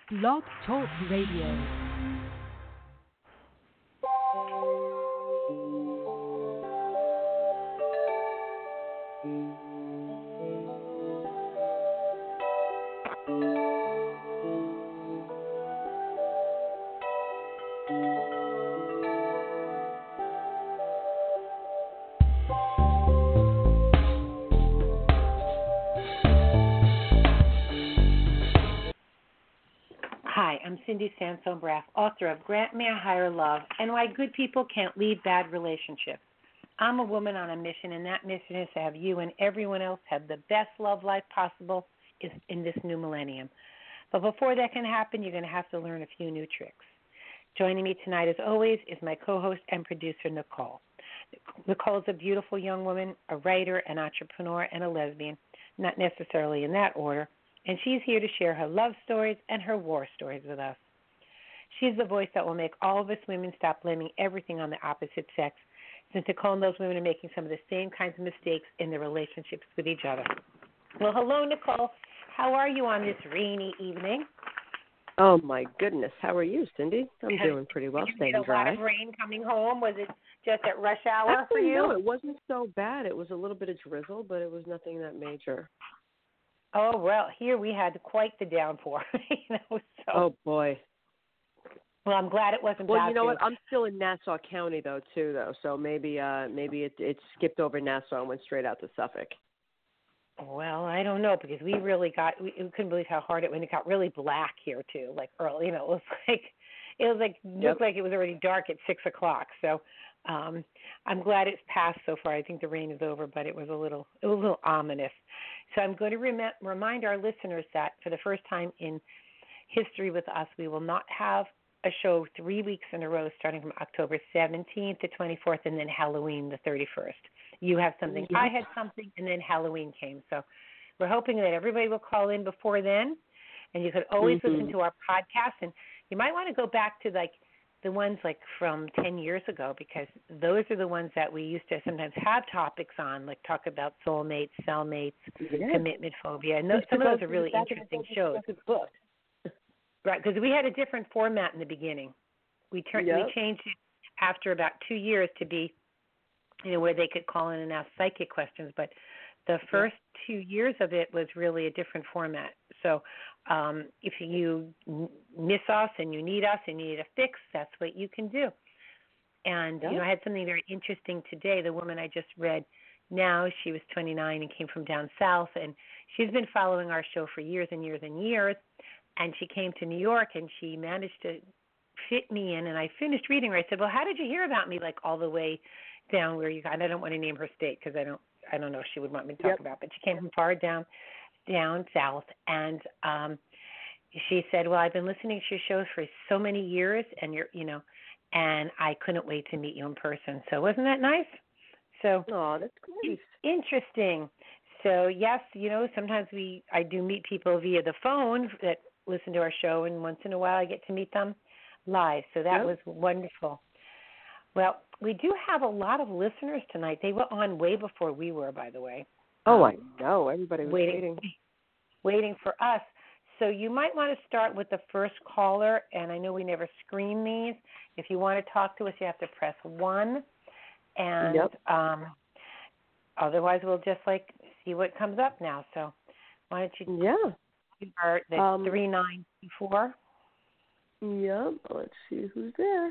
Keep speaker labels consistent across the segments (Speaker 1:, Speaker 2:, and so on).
Speaker 1: Blog Talk Radio. Hi, I'm Cindy Sansone-Braff, author of Grant Me a Higher Love and Why Good People Can't Leave Bad Relationships. I'm a woman on a mission, and that mission is to have you and everyone else have the best love life possible in this new millennium. But before that can happen, you're going to have to learn a few new tricks. Joining me tonight, as always, is my co-host and producer, Nicole. Nicole is a beautiful young woman, a writer, an entrepreneur, and a lesbian, not necessarily in that order, and she's here to share her love stories and her war stories with us. She's the voice that will make all of us women stop blaming everything on the opposite sex, since Nicole and those women are making some of the same kinds of mistakes in their relationships with each other. Well, hello, Nicole. How are you on this rainy evening?
Speaker 2: Oh, my goodness. How are you, Cindy? I'm doing pretty well, staying dry.
Speaker 1: A lot of rain coming home. Was it just at rush hour for you?
Speaker 2: No, it wasn't so bad. It was a little bit of drizzle, but it was nothing that major.
Speaker 1: Oh, well, here we had quite the downpour. So.
Speaker 2: Oh, boy.
Speaker 1: Well, I'm glad it wasn't
Speaker 2: Well,
Speaker 1: bad.
Speaker 2: you know what? I'm still in Nassau County, though, so maybe it skipped over Nassau and went straight out to Suffolk.
Speaker 1: Well, I don't know, because we couldn't believe how hard it went. It got really black here, too, like early. It was like looked like it was already dark at 6 o'clock. So I'm glad it's passed so far. I think the rain is over, but it was a little ominous. So I'm going to remind our listeners that for the first time in history with us, we will not have a show 3 weeks in a row starting from October 17th to 24th and then Halloween the 31st. You have something, I had something, and then Halloween came. So we're hoping that everybody will call in before then, and you could always listen to our podcast. And you might want to go back to the ones from 10 years ago, because those are the ones that we used to sometimes have topics on, like talk about soulmates, cellmates, commitment phobia. And some of those are really interesting shows. Right, because we had a different format in the beginning. We changed it after about 2 years to be, where they could call in and ask psychic questions. But the first 2 years of it was really a different format. So if you miss us and you need us and you need a fix, that's what you can do. And, I had something very interesting today. The woman I just read now, she was 29 and came from down south. And she's been following our show for years and years and years. And she came to New York, and she managed to fit me in. And I finished reading her. I said, well, how did you hear about me, all the way down where you got? And I don't want to name her state, because I don't know if she would want me to talk about, but she came from far down south. And she said, well, I've been listening to your shows for so many years, and and I couldn't wait to meet you in person. So wasn't that nice? So,
Speaker 2: oh, that's great.
Speaker 1: Interesting. So yes, sometimes I do meet people via the phone that listen to our show, and once in a while I get to meet them live. So that was wonderful. Well, we do have a lot of listeners tonight. They were on way before we were, by the way.
Speaker 2: Oh, I know. Everybody was
Speaker 1: waiting for us. So you might want to start with the first caller, and I know we never screen these. If you want to talk to us, you have to press 1, and otherwise we'll just see what comes up now. So why don't you start the 3924?
Speaker 2: Yeah, let's see who's there.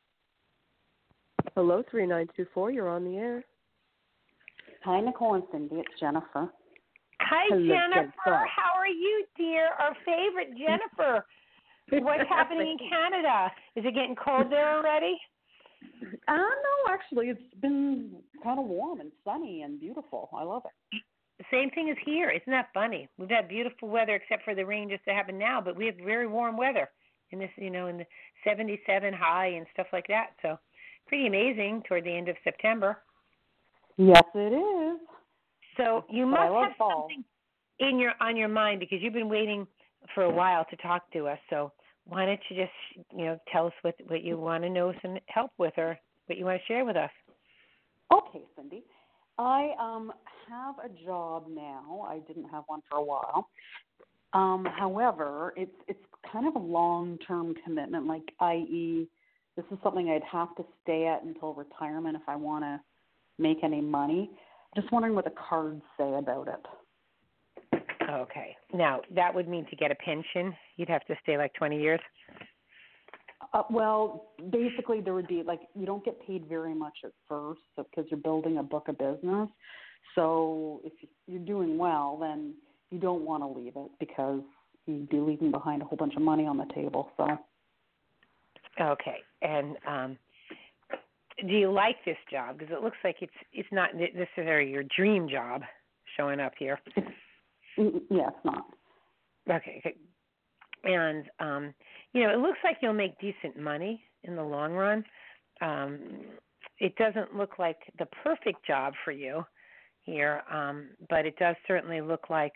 Speaker 2: Hello, 3924, you're on the air.
Speaker 3: Hi, Nicole and Cindy. It's Jennifer.
Speaker 1: Hi,
Speaker 2: Hello,
Speaker 1: Jennifer. How are you, dear? Our favorite Jennifer. What's happening in Canada? Is it getting cold there already?
Speaker 3: No, actually, it's been kind of warm and sunny and beautiful. I love it.
Speaker 1: Same thing as here. Isn't that funny? We've had beautiful weather except for the rain just to happen now, but we have very warm weather in this, in the 77 high and stuff like that. So pretty amazing toward the end of September.
Speaker 3: Yes, it is.
Speaker 1: So you must have something on your mind, because you've been waiting for a while to talk to us. So why don't you just, tell us what you want to know some help with, or what you want to share with us?
Speaker 3: Okay, Cindy. I have a job now. I didn't have one for a while. However, it's kind of a long-term commitment, like i.e., this is something I'd have to stay at until retirement if I want to make any money. Just wondering what the cards say about it.
Speaker 1: Okay. Now, that would mean to get a pension, you'd have to stay like 20 years?
Speaker 3: Well, basically there would be, like, you don't get paid very much at first because you're building a book of business. So if you're doing well, then you don't want to leave it because you'd be leaving behind a whole bunch of money on the table. So.
Speaker 1: Okay. And do you like this job? Because it looks like it's not necessarily your dream job showing up here.
Speaker 3: Yeah, it's not.
Speaker 1: Okay. And, it looks like you'll make decent money in the long run. It doesn't look like the perfect job for you here, but it does certainly look like,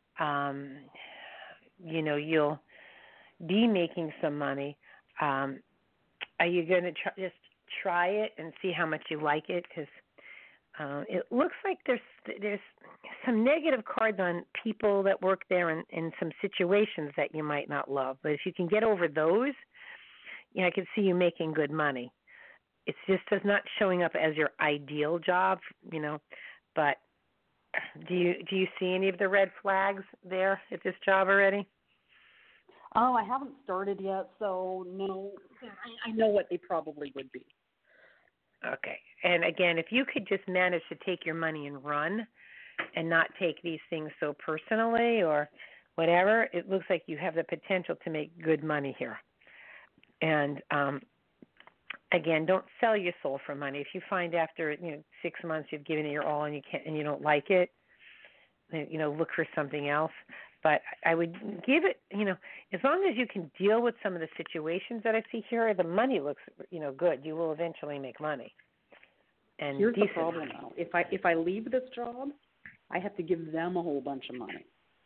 Speaker 1: you'll be making some money. Are you going to just try it and see how much you like it? Because it looks like there's some negative cards on people that work there and some situations that you might not love. But if you can get over those, I can see you making good money. It's just not showing up as your ideal job, But do you see any of the red flags there at this job already?
Speaker 3: Oh, I haven't started yet, so no. I know what they probably would be.
Speaker 1: Okay. And again, if you could just manage to take your money and run and not take these things so personally or whatever, it looks like you have the potential to make good money here. And again, don't sell your soul for money. If you find after 6 months you've given it your all and you don't like it, look for something else. But I would give it, as long as you can deal with some of the situations that I see here, the money looks, good. You will eventually make money. And
Speaker 3: here's the
Speaker 1: decent
Speaker 3: problem,
Speaker 1: money.
Speaker 3: though. If I leave this job, I have to give them a whole bunch of money.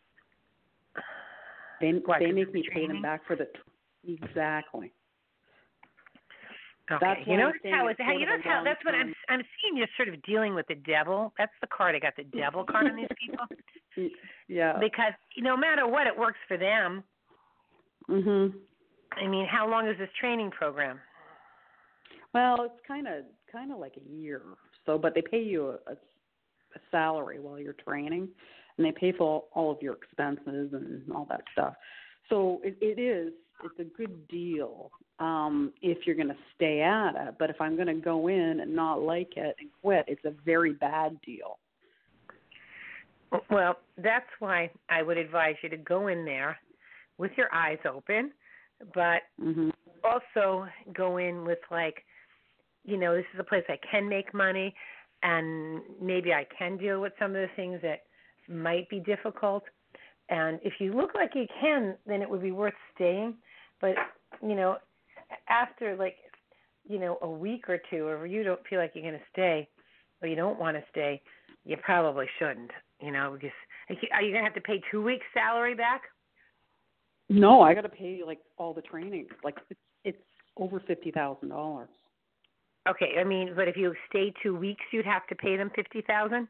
Speaker 3: They make me pay them back for the exactly.
Speaker 1: Okay.
Speaker 3: That's
Speaker 1: that's what I'm seeing. You're sort of dealing with the devil. That's the card. I got the devil card on these people.
Speaker 3: Yeah.
Speaker 1: Because no matter what, it works for them.
Speaker 3: Mhm.
Speaker 1: I mean, how long is this training program?
Speaker 3: Well, it's kind of like a year. So, but they pay you a salary while you're training, and they pay for all of your expenses and all that stuff. So it's a good deal if you're going to stay at it. But if I'm going to go in and not like it and quit, it's a very bad deal.
Speaker 1: Well, that's why I would advise you to go in there with your eyes open, but also go in with this is a place I can make money, and maybe I can deal with some of the things that might be difficult. And if you look like you can, then it would be worth staying. But, after a week or two, or you don't feel like you're going to stay or you don't want to stay, you probably shouldn't, because are you going to have to pay 2 weeks' salary back?
Speaker 3: No, I got to pay all the training. It's over $50,000.
Speaker 1: Okay, but if you stay 2 weeks, you'd have to pay them $50,000?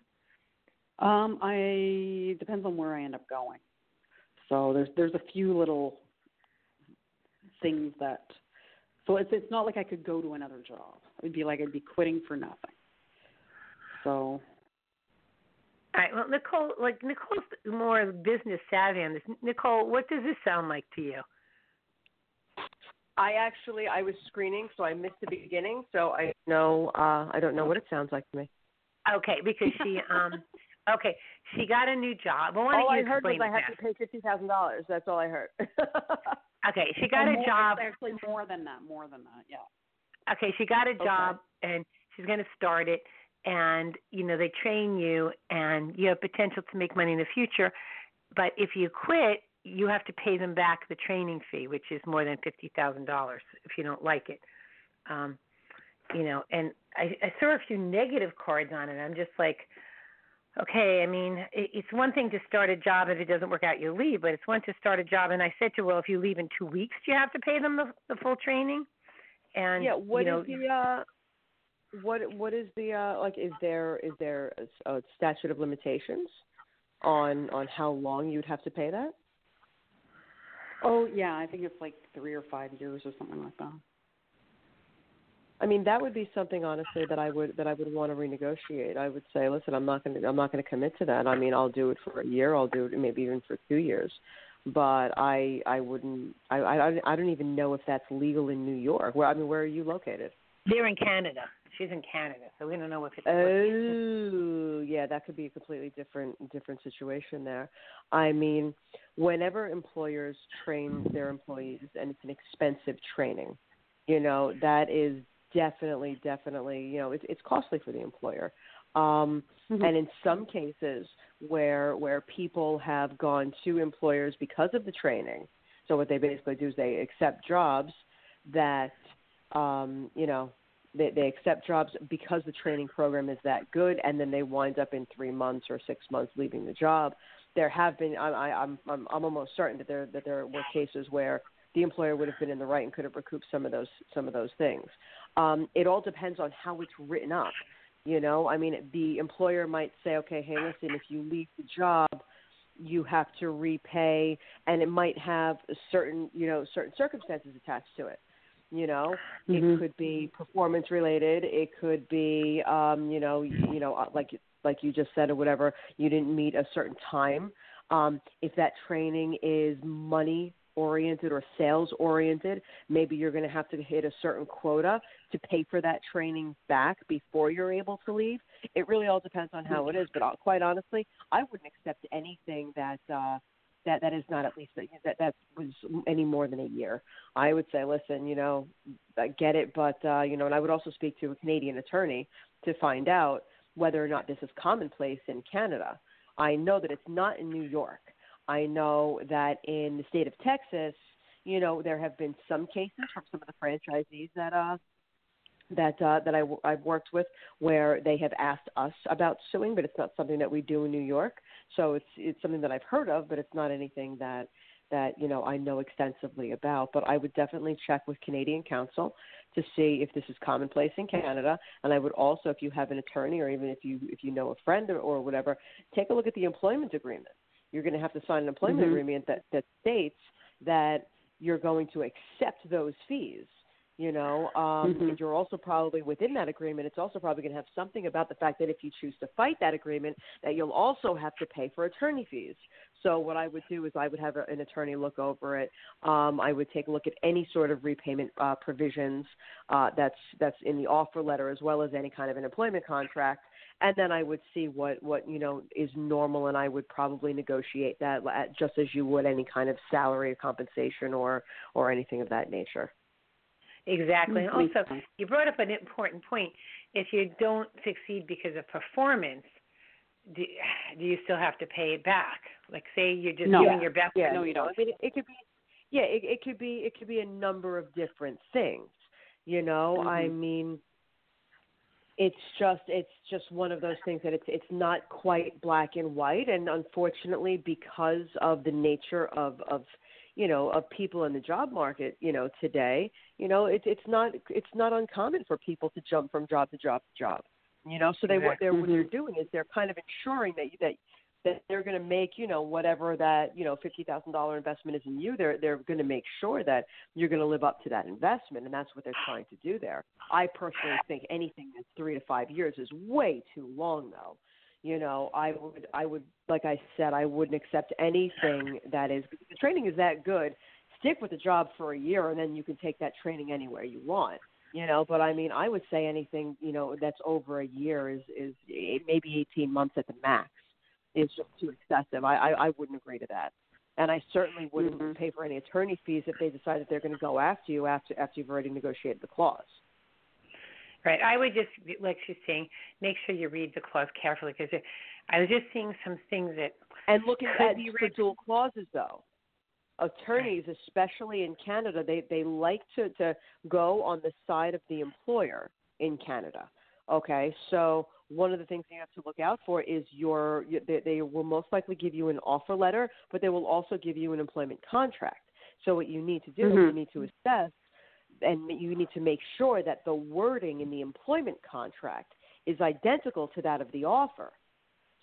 Speaker 3: Depends on where I end up going. So there's a few little things so it's not like I could go to another job. It'd be like I'd be quitting for nothing. So.
Speaker 1: All right. Well, Nicole's more business savvy on this. Nicole, what does this sound like to you?
Speaker 2: I was screening, so I missed the beginning, so I don't know what it sounds like to me.
Speaker 1: Okay, because she she got a new job. Well,
Speaker 2: all I heard was I have to pay $50,000. That's all I heard.
Speaker 3: Okay,
Speaker 1: she got a job.
Speaker 3: Actually, more than that. Yeah.
Speaker 1: Okay, she got a job, and she's going to start it. And they train you, and you have potential to make money in the future. But if you quit, you have to pay them back the training fee, which is more than $50,000 if you don't like it. And I saw a few negative cards on it. I'm just like, okay, it's one thing to start a job. If it doesn't work out, you leave. But it's one to start a job. And I said to her, well, if you leave in 2 weeks, do you have to pay them the full training? And
Speaker 2: yeah, what is the is there a statute of limitations on how long you'd have to pay that?
Speaker 3: Oh yeah, I think it's like 3 or 5 years or something like that.
Speaker 2: I mean, that would be something honestly that I would want to renegotiate. I would say, listen, I'm not going to commit to that. I mean, I'll do it for a year. I'll do it maybe even for 2 years, but I wouldn't. I don't even know if that's legal in New York. Where are you located?
Speaker 1: They're in Canada. She's in Canada, so we don't know if it's.
Speaker 2: Oh, yeah, that could be a completely different situation there. I mean, whenever employers train their employees, and it's an expensive training, that is definitely, it's costly for the employer. And in some cases where people have gone to employers because of the training, so what they basically do is they accept jobs that, they accept jobs because the training program is that good, and then they wind up in 3 months or 6 months leaving the job. There have been, I'm almost certain that there were cases where the employer would have been in the right and could have recouped some of those things. It all depends on how it's written up. I mean, the employer might say, okay, hey, listen, if you leave the job, you have to repay, and it might have certain circumstances attached to it. It could be performance related. It could be, like you just said or whatever, you didn't meet a certain time. If that training is money oriented or sales oriented, maybe you're going to have to hit a certain quota to pay for that training back before you're able to leave. It really all depends on how it is. But quite honestly, I wouldn't accept anything that is not at least that was any more than a year. I would say, listen, I get it, but and I would also speak to a Canadian attorney to find out whether or not this is commonplace in Canada. I know that it's not in New York. I know that in the state of Texas, there have been some cases from some of the franchisees that I've worked with where they have asked us about suing, but it's not something that we do in New York. So it's something that I've heard of, but it's not anything that I know extensively about. But I would definitely check with Canadian counsel to see if this is commonplace in Canada. And I would also, if you have an attorney or even if you know a friend or whatever, take a look at the employment agreement. You're going to have to sign an employment agreement that states that you're going to accept those fees. And you're also probably within that agreement, it's also probably going to have something about the fact that if you choose to fight that agreement, that you'll also have to pay for attorney fees. So what I would do is I would have an attorney look over it. I would take a look at any sort of repayment provisions that's in the offer letter as well as any kind of an employment contract. And then I would see what is normal, and I would probably negotiate that just as you would any kind of salary or compensation or anything of that nature.
Speaker 1: Exactly. And also, you brought up an important point. If you don't succeed because of performance, do you still have to pay it back? Like, say you're just doing your best.
Speaker 2: Yeah, no, you don't. I mean, it could be. Yeah, it could be a number of different things. I mean, it's just one of those things that it's not quite black and white, and unfortunately, because of the nature of people in the job market, today, it's not uncommon for people to jump from job to job to job, so what they're doing is they're kind of ensuring that they're going to make, whatever that, $50,000 investment is in you, they're going to make sure that you're going to live up to that investment. And that's what they're trying to do there. I personally think anything that's 3 to 5 years is way too long though. I would, like I said, I wouldn't accept anything that is, because the training is that good. Stick with the job for a year and then you can take that training anywhere you want. But I mean, I would say anything, that's over a year is maybe 18 months at the max. Is just too excessive. I wouldn't agree to that. And I certainly wouldn't pay for any attorney fees if they decide that they're going to go after you after you've already negotiated the clause.
Speaker 1: Right. I would just, like she's saying, make sure you read the clause carefully, because I was just seeing some things that.
Speaker 2: And looking at for dual clauses, though, attorneys, especially in Canada, they like to go on the side of the employer in Canada. Okay, so one of the things you have to look out for is they will most likely give you an offer letter, but they will also give you an employment contract. So what you need to do is you need to assess, and you need to make sure that the wording in the employment contract is identical to that of the offer.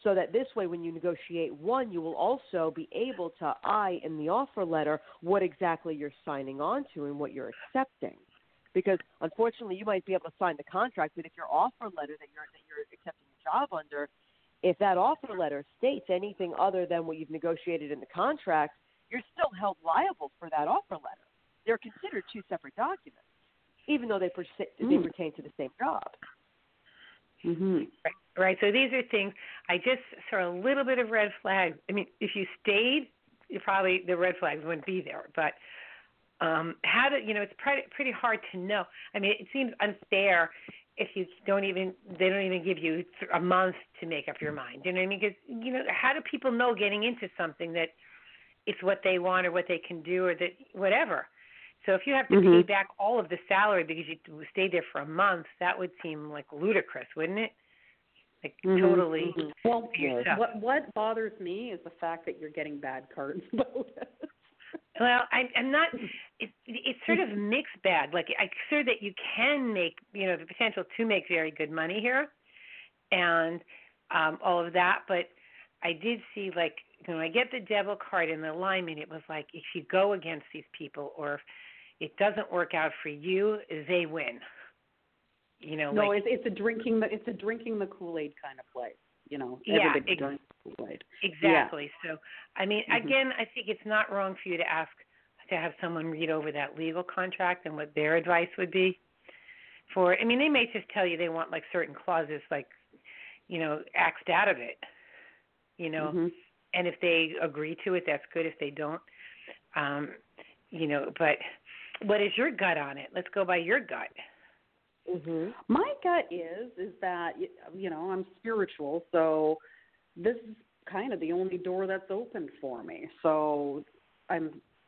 Speaker 2: so that this way when you negotiate one, you will also be able to in the offer letter what exactly you're signing on to and what you're accepting. Because unfortunately, you might be able to sign the contract, but if your offer letter that you're accepting a job under, if that offer letter states anything other than what you've negotiated in the contract, you're still held liable for that offer letter. They're considered two separate documents, even though they pertain to the same job.
Speaker 3: Mhm.
Speaker 1: Right. So these are things I just saw a little bit of red flags. I mean, if you stayed, the red flags wouldn't be there. But it's pretty hard to know. I mean, it seems unfair if they don't even give you a month to make up your mind. You know what I mean? Because how do people know getting into something that it's what they want or what they can do or that whatever? So if you have to pay back all of the salary because you stayed there for a month, that would seem like ludicrous, wouldn't it? Like totally.
Speaker 3: Well, what bothers me is the fact that you're getting bad cards about it.
Speaker 1: Well, I'm not. It's sort of mixed bag. Like I'm sure that you can make, the potential to make very good money here, and all of that. But I did see, like, when I get the devil card in the alignment, it was like if you go against these people or if it doesn't work out for you, they win.
Speaker 3: No, it's a drinking the Kool-Aid kind of place. Everybody drinks the Kool-Aid.
Speaker 1: Exactly. Yeah. So, I mean, again, I think it's not wrong for you to ask to have someone read over that legal contract and what their advice would be for. I mean, they may just tell you they want like certain clauses, like, axed out of it. And if they agree to it, that's good. If they don't, But what is your gut on it? Let's go by your gut.
Speaker 3: My gut is that I'm spiritual, so this is kind of the only door that's open for me. So I've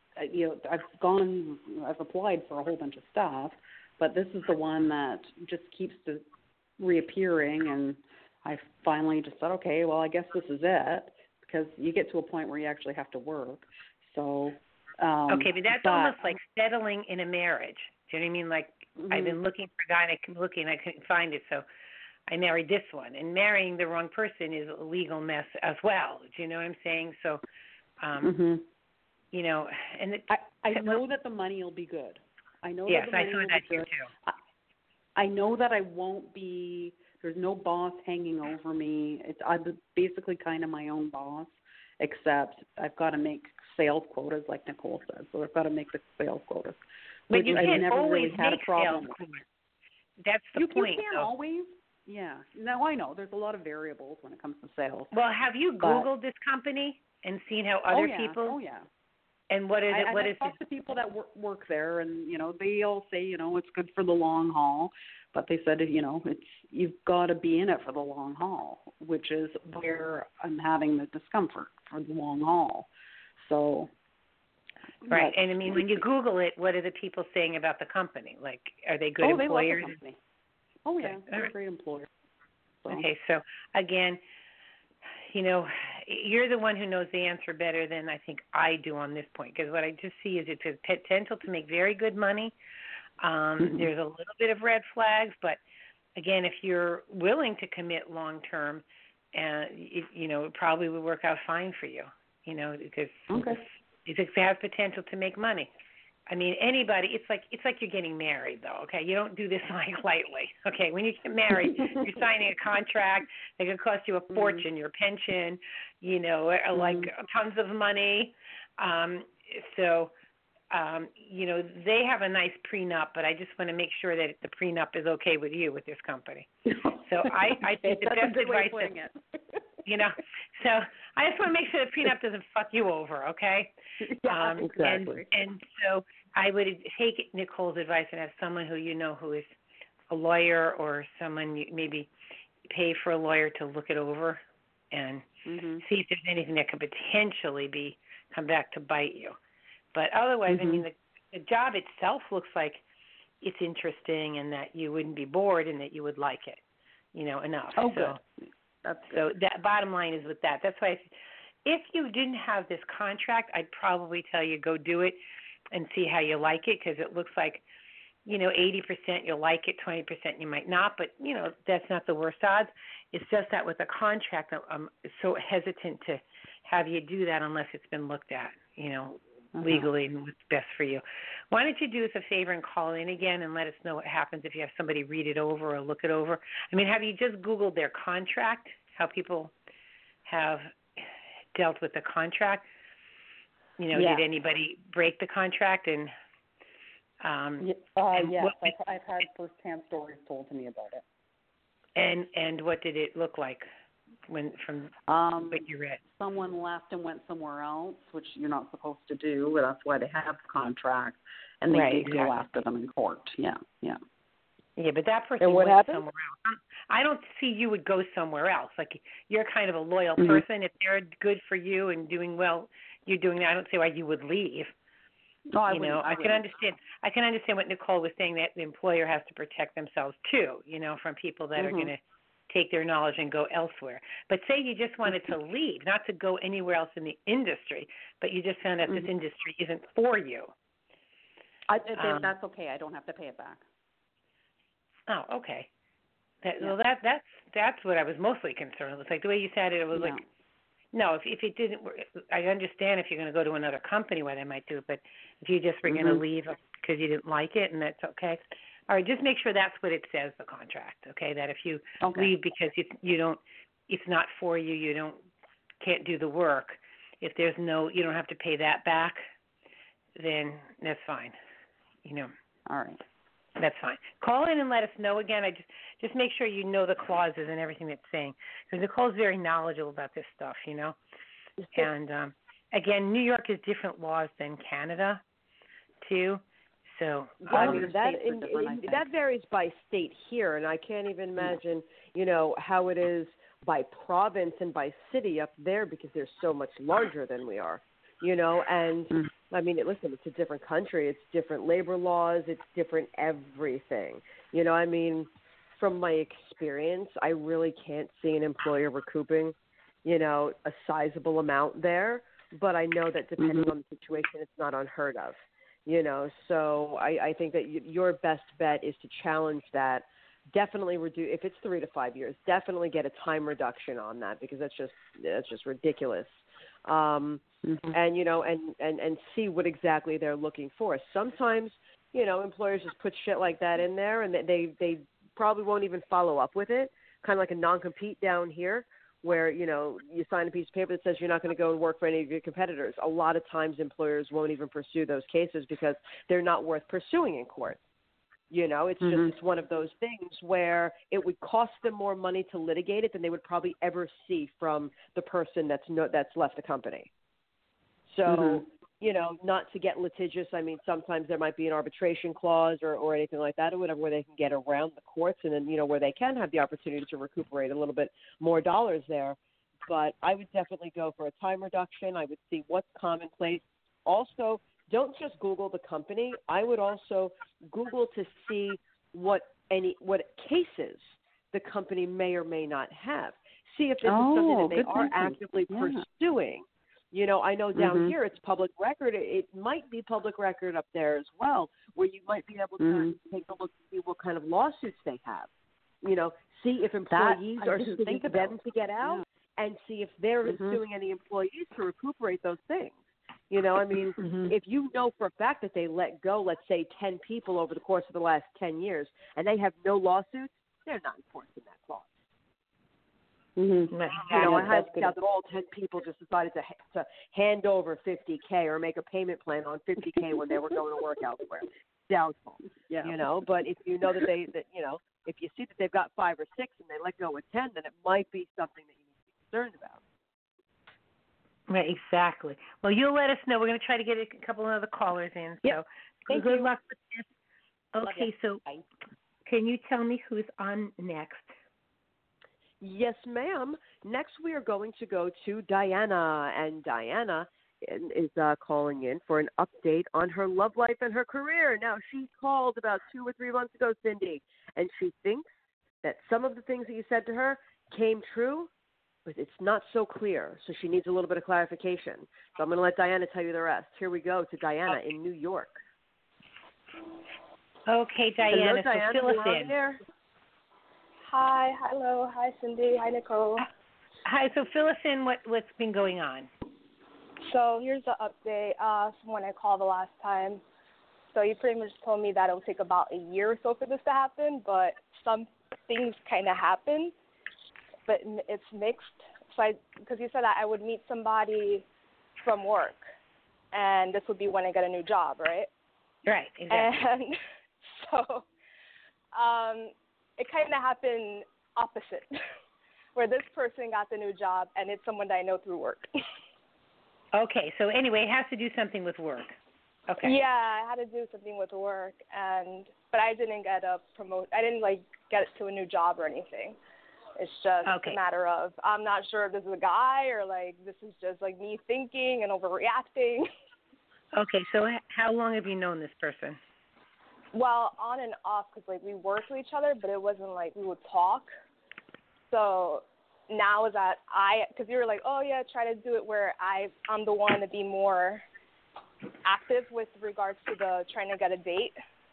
Speaker 3: applied for a whole bunch of stuff, but this is the one that just keeps reappearing, and I finally just said, okay, well, I guess this is it, because you get to a point where you actually have to work. So
Speaker 1: okay, but that's almost like settling in a marriage. Do you know what I mean? Like, I've been looking for a guy, and I couldn't find it, so I married this one. And marrying the wrong person is a legal mess as well. Do you know what I'm saying? So, and
Speaker 3: I know that the money will be good. I know
Speaker 1: yes,
Speaker 3: that the money
Speaker 1: I saw
Speaker 3: will
Speaker 1: that
Speaker 3: be good.
Speaker 1: Too.
Speaker 3: I know that I won't be. There's no boss hanging over me. I'm basically kind of my own boss, except I've got to make sales quotas, like Nicole said. So I've got to make the sales quotas.
Speaker 1: But you can't always
Speaker 3: really
Speaker 1: make sales quotas. That's the point.
Speaker 3: You can't always. Yeah. No, I know. There's a lot of variables when it comes to sales.
Speaker 1: Well, have you Googled this company and seen how other people?
Speaker 3: Oh, yeah.
Speaker 1: And what is it?
Speaker 3: I've talked to people that work there, and they all say it's good for the long haul, but they said you've got to be in it for the long haul, which is where I'm having the discomfort for the long haul. So.
Speaker 1: Right, and I mean, when you Google it, what are the people saying about the company? Like, are they good employers?
Speaker 3: They love the company. Oh yeah, they're a great employer. So.
Speaker 1: Okay, so again, you're the one who knows the answer better than I think I do on this point, because what I just see is it's a potential to make very good money. There's a little bit of red flags, but again, if you're willing to commit long term, it probably would work out fine for you. Because it has potential to make money. I mean, anybody. It's like you're getting married, though. Okay, you don't do this like lightly. Okay, when you get married, you're signing a contract that could cost you a fortune, your pension, like tons of money. They have a nice prenup, but I just want to make sure that the prenup is okay with you with this company. So I think the best advice so I just want to make sure the prenup doesn't fuck you over, okay?
Speaker 3: Yeah, exactly.
Speaker 1: And so I would take Nicole's advice and have someone who who is a lawyer, or someone you maybe pay for a lawyer to look it over and see if there's anything that could potentially come back to bite you. But otherwise, I mean, the job itself looks like it's interesting, and that you wouldn't be bored, and that you would like it, enough.
Speaker 3: Oh, good.
Speaker 1: So that bottom line is with that. That's why if you didn't have this contract, I'd probably tell you go do it and see how you like it, because it looks like 80% you'll like it, 20% you might not, but, that's not the worst odds. It's just that with a contract, I'm so hesitant to have you do that unless it's been looked at, legally and what's best for you. Why don't you do us a favor and call in again and let us know what happens if you have somebody read it over or look it over? I mean, have you just Googled their contract, how people have dealt with the contract? Did anybody break the contract? And
Speaker 3: yes, I've had first-hand stories told to me about it.
Speaker 1: And what did it look like from what you read?
Speaker 3: Someone left and went somewhere else, which you're not supposed to do, but that's why they have the contract, and they did go after them in court. Yeah.
Speaker 1: Yeah, but that person went somewhere else. I don't see you would go somewhere else. Like, you're kind of a loyal person. If they're good for you and doing well, you're doing that. I don't see why you would leave.
Speaker 3: No, I
Speaker 1: can understand. I can understand what Nicole was saying, that the employer has to protect themselves too. From people that are going to take their knowledge and go elsewhere. But say you just wanted to leave, not to go anywhere else in the industry, but you just found out this industry isn't for you.
Speaker 3: That's okay. I don't have to pay it back.
Speaker 1: Oh, okay. Well, that's what I was mostly concerned with. Like the way you said it, it was like, no, if it didn't work, I understand if you're going to go to another company why they might do it, but if you just were going to leave because you didn't like it, and that's okay. All right, just make sure that's what it says, the contract, okay? That if you leave because you don't, it's not for you, can't do the work. If there's you don't have to pay that back, then that's fine.
Speaker 3: All right.
Speaker 1: That's fine. Call in and let us know again. I just make sure you know the clauses and everything it's saying, because Nicole's very knowledgeable about this stuff, And again, New York has different laws than Canada, too. So
Speaker 2: that varies by state here, and I can't even imagine, how it is by province and by city up there, because they're so much larger than we are, And I mean, listen, it's a different country, it's different labor laws, it's different everything. I mean, from my experience, I really can't see an employer recouping, a sizable amount there. But I know that depending on the situation, it's not unheard of. So I think that your best bet is to challenge that. Definitely reduce, if it's 3 to 5 years, definitely get a time reduction on that, because that's just ridiculous. And and see what exactly they're looking for. Sometimes, employers just put shit like that in there, and they probably won't even follow up with it. Kind of like a non-compete down here, where, you sign a piece of paper that says you're not going to go and work for any of your competitors. A lot of times employers won't even pursue those cases because they're not worth pursuing in court. It's just, it's one of those things where it would cost them more money to litigate it than they would probably ever see from the person that's left the company. So, not to get litigious, I mean, sometimes there might be an arbitration clause or anything like that or whatever, where they can get around the courts, and then, where they can have the opportunity to recuperate a little bit more dollars there. But I would definitely go for a time reduction. I would see what's commonplace. Also, don't just Google the company. I would also Google to see what cases the company may or may not have. See if this is something that they are actively pursuing. I know down here it's public record. It might be public record up there as well, where you might be able to take a look and see what kind of lawsuits they have. See if employees are suing them to get out, and see if they're suing any employees to recuperate those things. If you know for a fact that they let go, let's say 10 people over the course of the last 10 years, and they have no lawsuits, they're not enforcing that clause. I had to count that all 10 people just decided to hand over $50K or make a payment plan on $50K when they were going to work elsewhere. Doubtful. But if you know if you see that they've got 5 or 6 and they let go with 10, then it might be something that you need to be concerned about.
Speaker 1: Right, exactly. Well, you'll let us know. We're going to try to get a couple of other callers in.
Speaker 2: Yep.
Speaker 1: So good luck with this. Okay, so can you tell me who's on next?
Speaker 2: Yes, ma'am. Next, we are going to go to Diana, and Diana is calling in for an update on her love life and her career. Now, she called about 2 or 3 months ago, Cindy, and she thinks that some of the things that you said to her came true, but it's not so clear, so she needs a little bit of clarification. So I'm going to let Diana tell you the rest. Here we go to Diana in New York.
Speaker 1: Okay, Diana,
Speaker 2: Hello, Diana.
Speaker 1: so fill us
Speaker 2: You're on
Speaker 1: in.
Speaker 2: there.
Speaker 4: Hi, hello, hi Cindy, hi Nicole.
Speaker 1: Hi, so fill us in what's been going on.
Speaker 4: So here's the update from when I called the last time. So you pretty much told me that it will take about a year or so for this to happen, but some things kind of happen, but it's mixed. So because you said that I would meet somebody from work, and this would be when I get a new job, right?
Speaker 1: Right, exactly.
Speaker 4: And so it kind of happened opposite, where this person got the new job, and it's someone that I know through work.
Speaker 1: Okay, so anyway, it has to do something with work. Okay.
Speaker 4: Yeah, I had to do something with work, but I didn't get a promote. I didn't get it to a new job or anything. It's just a matter of I'm not sure if this is a guy or this is just me thinking and overreacting.
Speaker 1: Okay, so how long have you known this person?
Speaker 4: Well, on and off, because we worked with each other, but it wasn't we would talk. So now is that because you were oh yeah, try to do it where I'm the one to be more active with regards to the trying to get a date.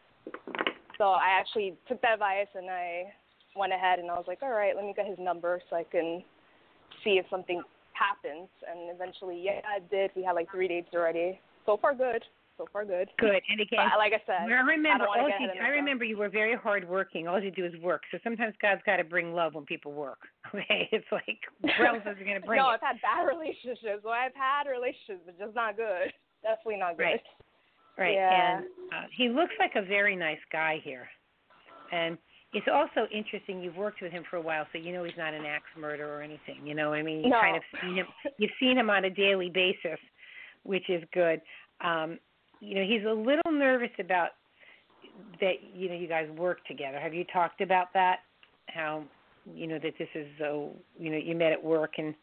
Speaker 4: So I actually took that advice and I went ahead and I was all right, let me get his number so I can see if something happens. And eventually, yeah, it did. We had 3 dates already. So far, good.
Speaker 1: Good. And again,
Speaker 4: but like I said,
Speaker 1: I remember you were very hardworking. All you do is work. So sometimes God's got to bring love when people work. Okay, it's where else is he going to bring it?
Speaker 4: No, I've had bad relationships. Well, I've had relationships, but just not good. Definitely not good.
Speaker 1: Right.
Speaker 4: Yeah.
Speaker 1: And he looks like a very nice guy here. And it's also interesting. You've worked with him for a while, so you know he's not an axe murderer or anything. You know, I mean,
Speaker 4: No.
Speaker 1: kind of seen him. You've seen him on a daily basis, which is good. He's a little nervous about that. You guys work together. Have you talked about that? How that this is you met at work and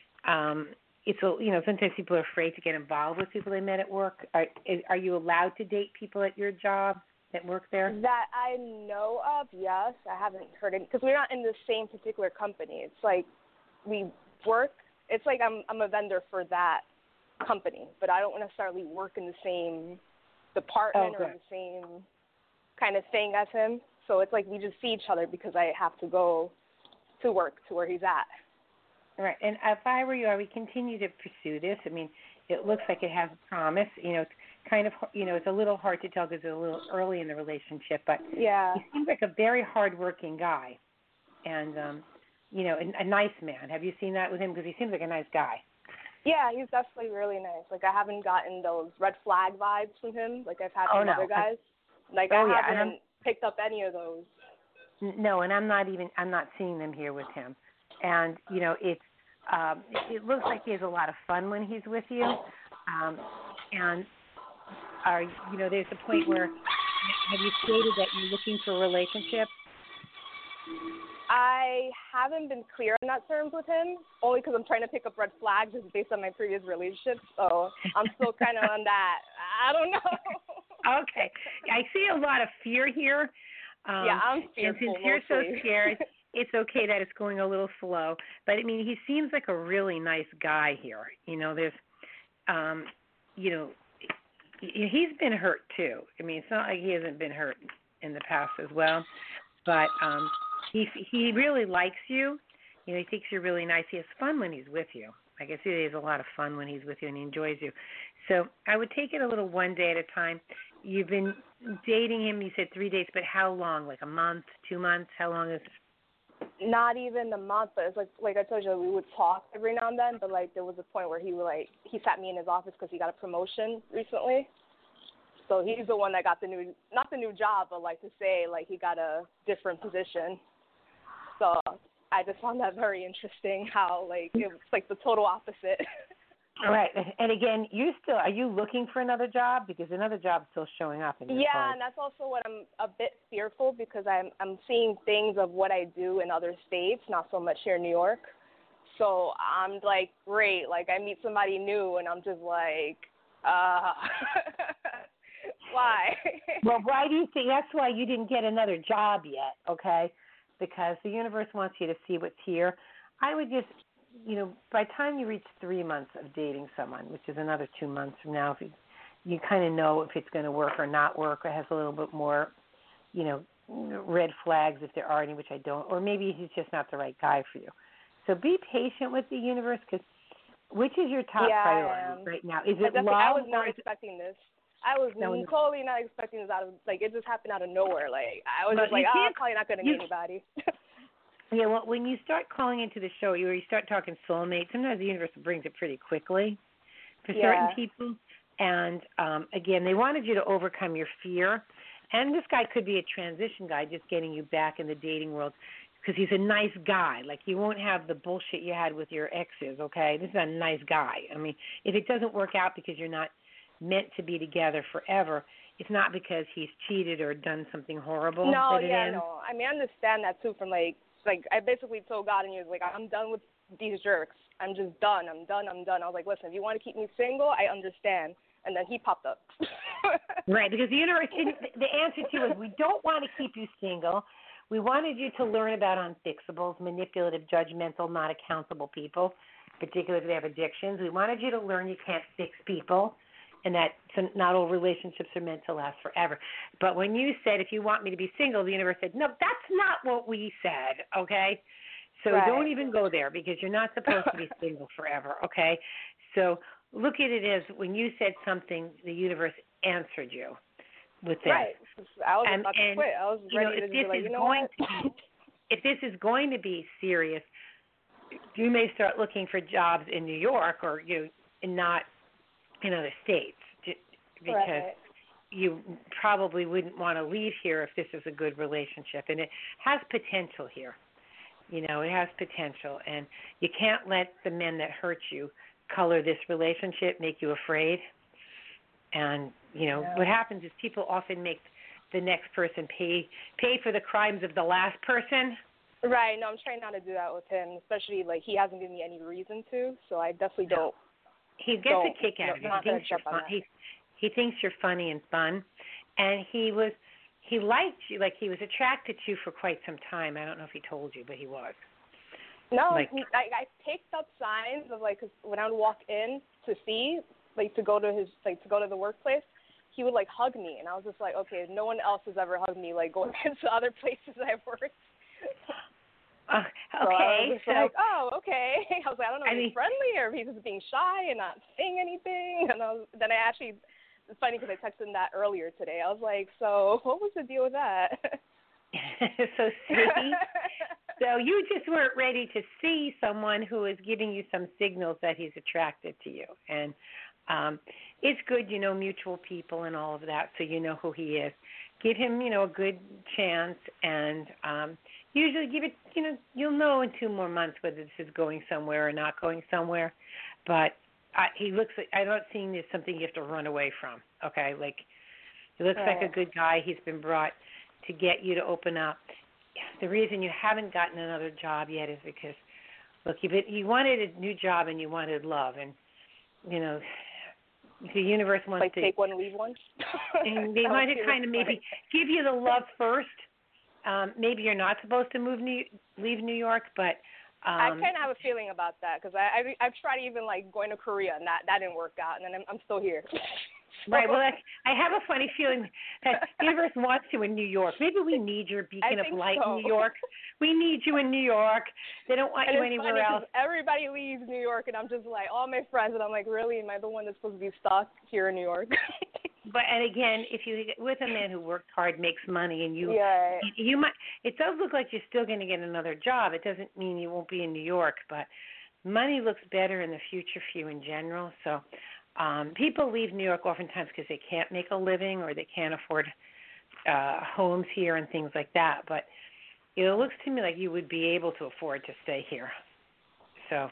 Speaker 1: it's sometimes people are afraid to get involved with people they met at work. Are you allowed to date people at your job that work there?
Speaker 4: That I know of, yes. I haven't heard it because we're not in the same particular company. It's we work. It's I'm a vendor for that company, but I don't necessarily work in the same department or the same kind of thing as him. So it's we just see each other because I have to go to work to where he's at.
Speaker 1: Right. And if I were you, I would continue to pursue this. I mean, it looks like it has promise. It's kind of, it's a little hard to tell because it's a little early in the relationship, but
Speaker 4: yeah,
Speaker 1: he seems like a very hardworking guy and, a nice man. Have you seen that with him? Because he seems like a nice guy.
Speaker 4: Yeah, he's definitely really nice. I haven't gotten those red flag vibes from him like I've had from other guys. I haven't picked up any of those.
Speaker 1: No, and I'm not seeing them here with him. And, it looks like he has a lot of fun when he's with you. And, there's a point where, have you stated that you're looking for a relationship?
Speaker 4: I haven't been clear on that terms with him, only because I'm trying to pick up red flags just based on my previous relationships. So I'm still kind of on that. I don't know.
Speaker 1: Okay. I see a lot of fear here.
Speaker 4: Yeah, I'm fearful.
Speaker 1: And since you're so scared, it's okay that it's going a little slow. But, I mean, he seems like a really nice guy here. There's, he's been hurt, too. I mean, it's not like he hasn't been hurt in the past as well. But he really likes you. He thinks you're really nice. He has fun when he's with you. I guess he has a lot of fun when he's with you and he enjoys you. So I would take it a little one day at a time. You've been dating him, you said 3 dates, but how long? A month, 2 months? How long is it?
Speaker 4: Not even a month, but it's like I told you, we would talk every now and then, but there was a point where he sat me in his office because he got a promotion recently. So he's the one that got not the new job, but to say he got a different position. So I just found that very interesting how it's the total opposite.
Speaker 1: All right. And again, are you looking for another job? Because another job's still showing up in your cards.
Speaker 4: And that's also what I'm a bit fearful because I'm seeing things of what I do in other states, not so much here in New York. So I'm great. I meet somebody new and I'm just why?
Speaker 1: Well, why do you think that's why you didn't get another job yet, okay? Because the universe wants you to see what's here. I would just, by the time you reach 3 months of dating someone, which is another 2 months from now, if you kind of know if it's going to work or not work or has a little bit more red flags if there are any, which I don't, or maybe he's just not the right guy for you. So be patient with the universe, because which is your top priority right now? Is it love?
Speaker 4: I was not expecting this. I was totally not expecting this it just happened out of nowhere. Like, I was just like, I'm probably not going to meet anybody.
Speaker 1: Yeah, well, when you start calling into the show, or you start talking soulmate, sometimes the universe brings it pretty quickly for certain people. And, again, they wanted you to overcome your fear. And this guy could be a transition guy, just getting you back in the dating world, because he's a nice guy. Like, you won't have the bullshit you had with your exes, okay? This is a nice guy. I mean, if it doesn't work out because you're not meant to be together forever, it's not because he's cheated or done something horrible.
Speaker 4: No. I mean, I understand that, too, from, like I basically told God, and he was like, I'm done with these jerks. I'm just done. I'm done. I was like, listen, if you want to keep me single, I understand. And then he popped up.
Speaker 1: Right, because the universe, the answer to is we don't want to keep you single. We wanted you to learn about unfixables, manipulative, judgmental, not accountable people, particularly if they have addictions. We wanted you to learn you can't fix people, and that not all relationships are meant to last forever. But when you said, if you want me to be single, the universe said, no, that's not what we said, okay? So don't even go there, because you're not supposed to be single forever, okay? So look at it as when you said something, the universe answered you with this.
Speaker 4: Right. I was about to quit. I was ready to be like,
Speaker 1: if this is going to be serious, you may start looking for jobs in New York or and not in other states, because you probably wouldn't want to leave here if this is a good relationship, and it has potential here. It has potential, and you can't let the men that hurt you color this relationship, make you afraid. And what happens is people often make the next person pay for the crimes of the last person.
Speaker 4: Right. No, I'm trying not to do that with him, especially like he hasn't given me any reason to. So I definitely don't.
Speaker 1: He gets a kick out of you. He thinks you're funny and fun, and he liked you, like he was attracted to you for quite some time. I don't know if he told you, but he was.
Speaker 4: No, I picked up signs of cause when I would walk in to see, to go to the workplace, he would hug me, and I was just like, okay, no one else has ever hugged me going into other places I've worked.
Speaker 1: Okay.
Speaker 4: So I was just oh, okay. I was like, I don't know if he's friendly or if he's just being shy and not saying anything. And then I actually, it's funny because I texted him that earlier today. I was like, so what was the deal with that?
Speaker 1: So see, so you just weren't ready to see someone who is giving you some signals that he's attracted to you, and it's good mutual people and all of that, so you know who he is. Give him a good chance, and usually give it you'll know in 2 more months whether this is going somewhere or not going somewhere. But he looks like, I'm not seeing this something you have to run away from. Okay, he looks like a good guy. He's been brought to get you to open up. The reason you haven't gotten another job yet is because, look, you wanted a new job and you wanted love, and the universe wants to
Speaker 4: take one, leave one.
Speaker 1: And they want to kind of maybe give you the love first. Maybe you're not supposed to leave New York, but
Speaker 4: I kind of have a feeling about that because I've tried even going to Korea, and that didn't work out, and then I'm still here.
Speaker 1: Right. Well, I have a funny feeling that the universe wants you in New York. Maybe we need your beacon of light in New York. We need you in New York. They don't want you anywhere else.
Speaker 4: Everybody leaves New York, and I'm just all my friends, and I'm like, really? Am I the one that's supposed to be stuck here in New York?
Speaker 1: And again, if you with a man who worked hard, makes money, and you might, it does look like you're still going to get another job. It doesn't mean you won't be in New York, but money looks better in the future for you in general. So. People leave New York oftentimes because they can't make a living or they can't afford homes here and things like that. But it looks to me like you would be able to afford to stay here. So,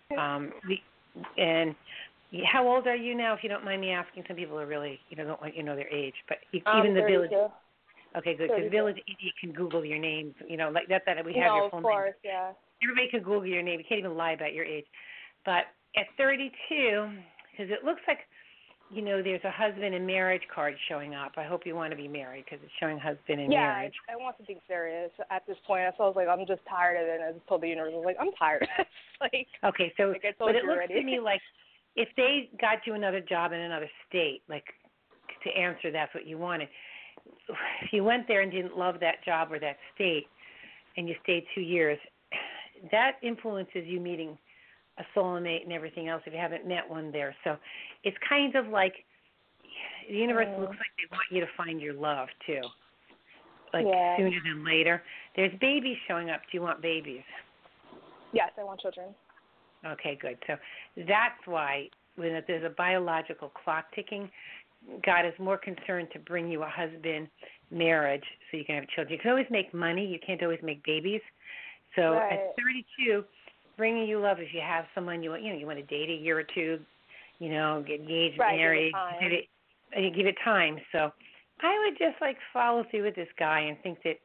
Speaker 1: and how old are you now, if you don't mind me asking? Some people are really, don't want you to know their age. But even the 32. Village. Okay, good. Because Village, you can Google your name. Like that's that we have your full name.
Speaker 4: No, of course, yeah.
Speaker 1: Everybody can Google your name. You can't even lie about your age. But at 32. Because it looks like, there's a husband and marriage card showing up. I hope you want to be married because it's showing husband and marriage.
Speaker 4: Yeah, I want to be serious at this point. So I was like, I'm just tired of it. And I just told the universe, I was like, I'm tired.
Speaker 1: Okay, so
Speaker 4: I
Speaker 1: but it looks
Speaker 4: already.
Speaker 1: to me like if they got you another job in another state, to answer that's what you wanted, if you went there and didn't love that job or that state, and you stayed 2 years, that influences you meeting a soulmate and everything else if you haven't met one there. So it's kind of like the universe looks like they want you to find your love too, like sooner than later. There's babies showing up. Do you want babies?
Speaker 4: Yes, I want children.
Speaker 1: Okay, good. So that's why when there's a biological clock ticking, God is more concerned to bring you a husband, marriage, so you can have children. You can always make money. You can't always make babies. So at 32, bringing you love if you have someone you want to date a year or two, get engaged, married, give it time. So I would just follow through with this guy and think that,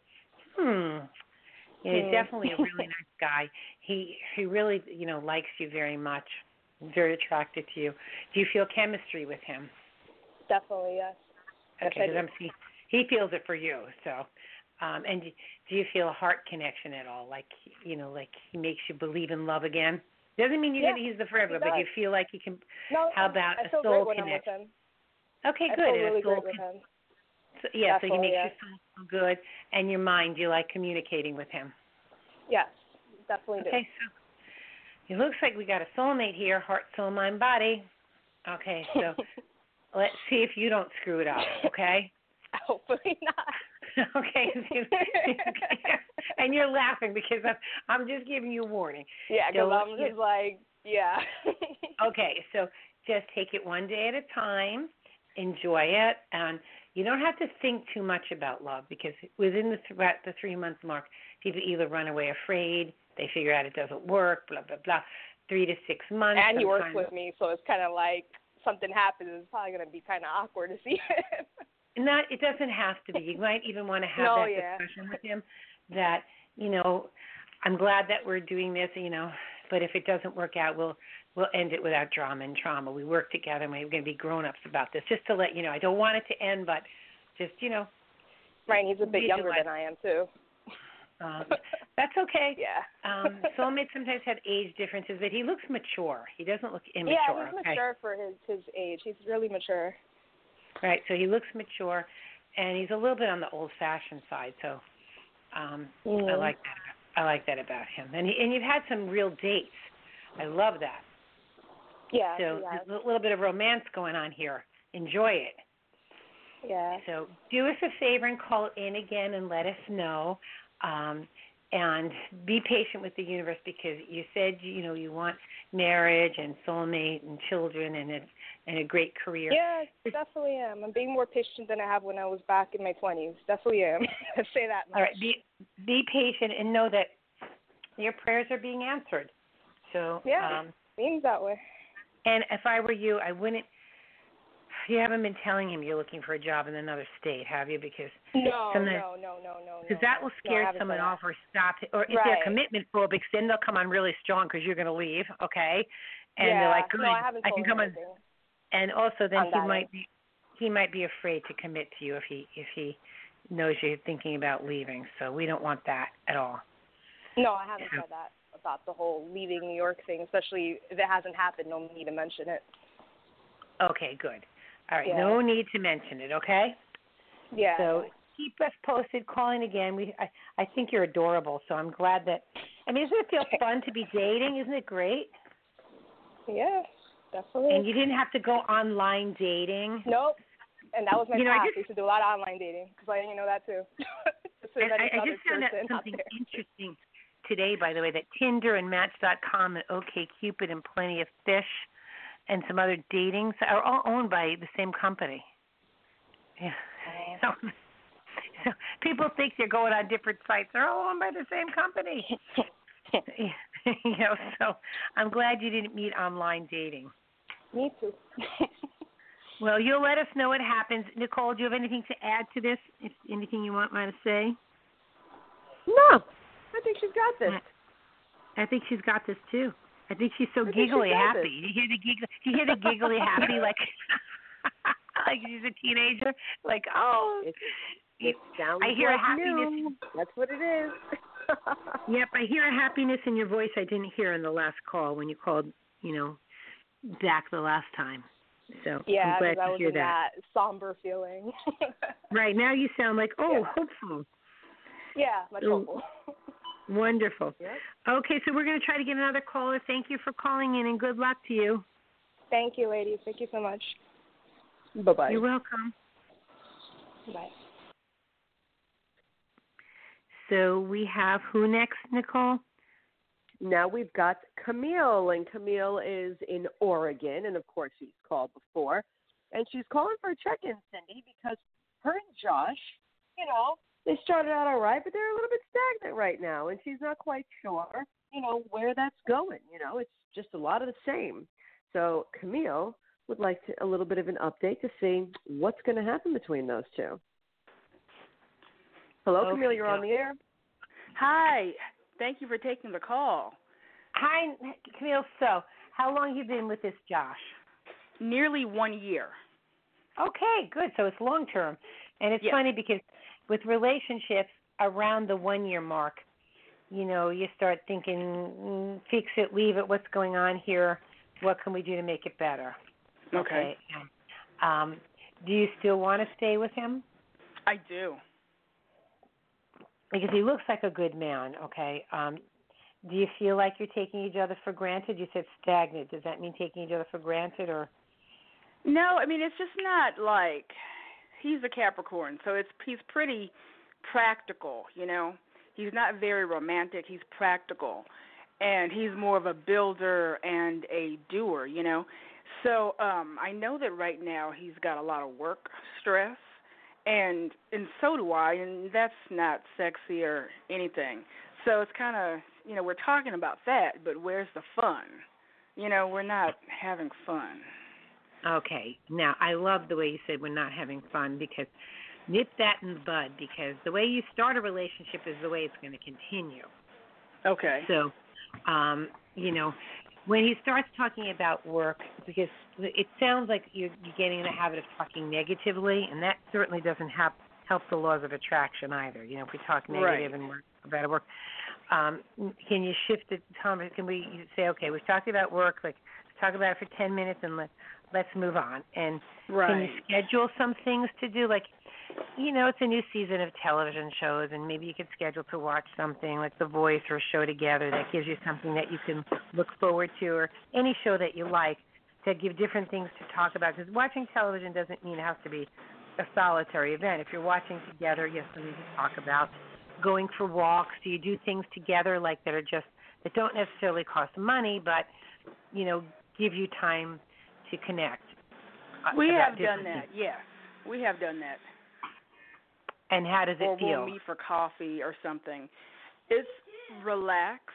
Speaker 1: he's definitely a really nice guy. He really, likes you very much, very attracted to you. Do you feel chemistry with him?
Speaker 4: Definitely, yes.
Speaker 1: Okay, he feels it for you. So, and do you feel a heart connection at all? Like he makes you believe in love again? Doesn't mean he's the forever, but you feel like you can.
Speaker 4: No,
Speaker 1: how about
Speaker 4: I feel
Speaker 1: a soul
Speaker 4: great
Speaker 1: connection?
Speaker 4: When I'm with him.
Speaker 1: Okay, good.
Speaker 4: I feel really great with him.
Speaker 1: So, so he makes your soul feel good, and your mind. You like communicating with him.
Speaker 4: Yes, definitely do.
Speaker 1: Okay, so it looks like we got a soulmate here, heart, soul, mind, body. Okay, so let's see if you don't screw it up, okay?
Speaker 4: Hopefully not.
Speaker 1: Okay. And you're laughing because I'm just giving you a warning.
Speaker 4: Yeah, because I'm just
Speaker 1: Okay, so just take it one day at a time, enjoy it, and you don't have to think too much about love because within the 3-month mark, people either run away afraid, they figure out it doesn't work, blah, blah, blah. 3 to 6 months.
Speaker 4: And he works with me, so it's kind of like something happens, it's probably going to be kind of awkward to see him.
Speaker 1: It doesn't have to be. You might even want to have that discussion with him that, I'm glad that we're doing this, but if it doesn't work out, we'll end it without drama and trauma. We work together and we're going to be grown-ups about this. Just to let you know, I don't want it to end, but just,
Speaker 4: Right, he's a bit younger than I am, too.
Speaker 1: That's okay.
Speaker 4: Yeah.
Speaker 1: Soulmates sometimes have age differences, but he looks mature. He doesn't look immature.
Speaker 4: Yeah, he's mature for his age. He's really mature.
Speaker 1: Right, so he looks mature, and he's a little bit on the old-fashioned side. So I like that. I like that about him. And you've had some real dates. I love that.
Speaker 4: Yeah.
Speaker 1: So there's a little bit of romance going on here. Enjoy it.
Speaker 4: Yeah.
Speaker 1: So do us a favor and call in again and let us know. And be patient with the universe because you said, you want marriage and soulmate and children and a great career.
Speaker 4: Yeah, definitely am. I'm being more patient than I have when I was back in my 20s. Definitely am. I'd say that much.
Speaker 1: All right, be patient and know that your prayers are being answered. So
Speaker 4: seems that way.
Speaker 1: And if I were you, I wouldn't. You haven't been telling him you're looking for a job in another state, have you? Because
Speaker 4: no.
Speaker 1: Because that will scare someone off or stop it. Or if they're commitment phobic, then they'll come on really strong because you're going to leave, okay? And they're like, good,
Speaker 4: I can come on.
Speaker 1: And also, then he might be afraid to commit to you if he knows you're thinking about leaving. So we don't want that at all.
Speaker 4: No, I haven't said that about the whole leaving New York thing, especially if it hasn't happened. No need to mention it.
Speaker 1: Okay, good. All right, no need to mention it, okay?
Speaker 4: Yeah.
Speaker 1: So keep us posted, calling again. I think you're adorable, so I'm glad that. Doesn't it feel fun to be dating? Isn't it great?
Speaker 4: Yeah, definitely.
Speaker 1: And you didn't have to go online dating.
Speaker 4: Nope. And that was my past. I used to do a lot of online dating because I didn't know that too.
Speaker 1: I just found out something interesting today, by the way, that Tinder and Match.com and OkCupid and Plenty of Fish and some other datings are all owned by the same company. Yeah. So people think they're going on different sites. They're all owned by the same company. So I'm glad you didn't meet online dating.
Speaker 4: Me too.
Speaker 1: Well, you'll let us know what happens. Nicole, do you have anything to add to this? Anything you want to say?
Speaker 4: No. I think she's got this.
Speaker 1: I think she's got this too. I think she's so giggly happy. You hear the giggly happy like like she's a teenager? Like, oh.
Speaker 2: It sounds
Speaker 1: I hear
Speaker 2: like
Speaker 1: a happiness.
Speaker 2: you. That's what it is.
Speaker 1: Yep, I hear a happiness in your voice I didn't hear in the last call when you called, back the last time. So
Speaker 4: Yeah,
Speaker 1: I'm glad
Speaker 4: because I
Speaker 1: to
Speaker 4: was
Speaker 1: hear
Speaker 4: in
Speaker 1: that.
Speaker 4: that somber feeling.
Speaker 1: Right now you sound like,
Speaker 4: Yeah.
Speaker 1: hopeful.
Speaker 4: Yeah, much hopeful.
Speaker 1: Wonderful.
Speaker 2: Yep.
Speaker 1: Okay, so we're going to try to get another caller. Thank you for calling in, and good luck to you.
Speaker 4: Thank you, ladies. Thank you so much.
Speaker 2: Bye-bye.
Speaker 1: You're welcome.
Speaker 4: Bye.
Speaker 1: So we have who next, Nicole?
Speaker 2: Now we've got Camille, and Camille is in Oregon, and of course she's called before. And she's calling for a check-in, Cindy, because her and Josh, they started out all right, but they're a little bit stagnant right now, and she's not quite sure, where that's going. It's just a lot of the same. So Camille would like a little bit of an update to see what's going to happen between those two. Hello, Camille, you're on the air.
Speaker 5: Hi. Thank you for taking the call.
Speaker 1: Hi, Camille. So how long have you been with this Josh?
Speaker 5: Nearly 1 year.
Speaker 1: Okay, good. So it's long term. And it's funny because with relationships around the 1 year mark, you start thinking, fix it, leave it, what's going on here? What can we do to make it better?
Speaker 5: Okay.
Speaker 1: Do you still want to stay with him?
Speaker 5: I do.
Speaker 1: Because he looks like a good man, okay? Do you feel like you're taking each other for granted? You said stagnant. Does that mean taking each other for granted, or?
Speaker 5: No, I mean, it's just not like he's a Capricorn, so he's pretty practical, He's not very romantic. He's practical. And he's more of a builder and a doer, So I know that right now he's got a lot of work stress, and so do I, and that's not sexy or anything. So it's kind of, we're talking about that, but where's the fun? We're not having fun.
Speaker 1: Okay. Now, I love the way you said we're not having fun, because nip that in the bud, because the way you start a relationship is the way it's going to continue.
Speaker 5: Okay.
Speaker 1: So, when he starts talking about work, because it sounds like you're getting in the habit of talking negatively, and that certainly doesn't help the laws of attraction either. If we talk negative and work about work, can you shift the time? Can we say, okay, we've talked about work, like talk about it for 10 minutes, and let's move on. And can you schedule some things to do, like, it's a new season of television shows, and maybe you could schedule to watch something like The Voice or a show together that gives you something that you can look forward to, or any show that you like, to give different things to talk about. Because watching television doesn't mean it has to be a solitary event. If you're watching together, you have something to talk about. Going for walks, do you do things together like that don't necessarily cost money, but, give you time to connect?
Speaker 5: We have done that, yes. We have done that.
Speaker 1: And how does it feel?
Speaker 5: Or we'll meet for coffee or something. It's relaxed.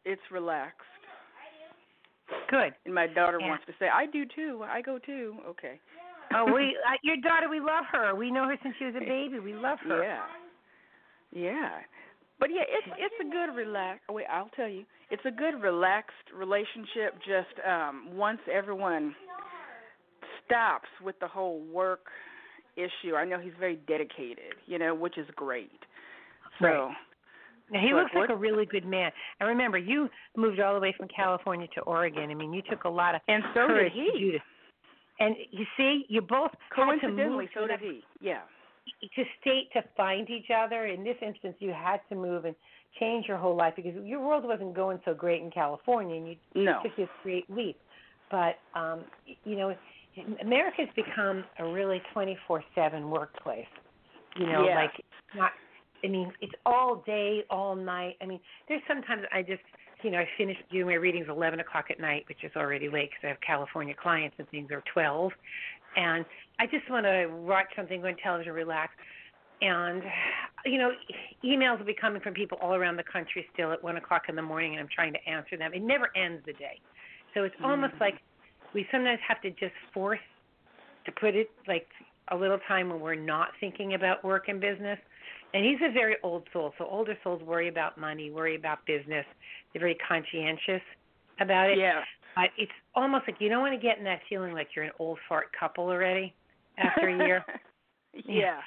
Speaker 1: Good.
Speaker 5: And my daughter wants to say, I do too. I go too. Okay.
Speaker 1: Oh, your daughter, we love her. We know her since she was a baby. We love her.
Speaker 5: Yeah. But yeah, it's a good I'll tell you, it's a good relaxed relationship. Just once everyone stops with the whole work issue. I know he's very dedicated, which is great. So,
Speaker 1: right. Now, he looks like a really good man. And remember, you moved all the way from California to Oregon. I mean, you took a lot of courage
Speaker 5: did he.
Speaker 1: to do this. And you see, you both
Speaker 5: coincidentally,
Speaker 1: had to move.
Speaker 5: So did he. Yeah.
Speaker 1: To find each other. In this instance, you had to move and change your whole life, because your world wasn't going so great in California, and you took this great leap. But America's become a really 24/7 workplace. Like not. I mean, it's all day, all night. I mean, there's sometimes I just, I finish doing my readings 11 o'clock at night, which is already late because I have California clients and things are 12. And I just want to watch something, go on television, relax. And, emails will be coming from people all around the country still at 1 o'clock in the morning, and I'm trying to answer them. It never ends the day. So it's almost like we sometimes have to just force to put it like a little time when we're not thinking about work and business. And he's a very old soul, so older souls worry about money, worry about business. They're very conscientious about it.
Speaker 5: Yeah.
Speaker 1: But it's almost like you don't want to get in that feeling like you're an old fart couple already after a year.
Speaker 5: Yeah.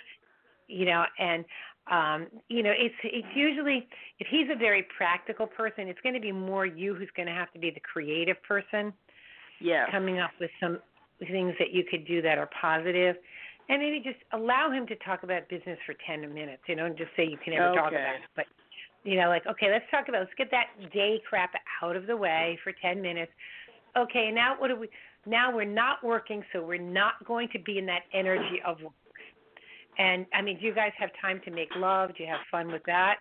Speaker 1: It's usually, if he's a very practical person, it's going to be more you who's going to have to be the creative person.
Speaker 5: Yeah.
Speaker 1: Coming up with some things that you could do that are positive, and maybe just allow him to talk about business for 10 minutes, and just say you can never talk about it. But, okay, let's get that day crap out of the way for 10 minutes. Okay, now now we're not working, so we're not going to be in that energy of work. And, do you guys have time to make love? Do you have fun with that?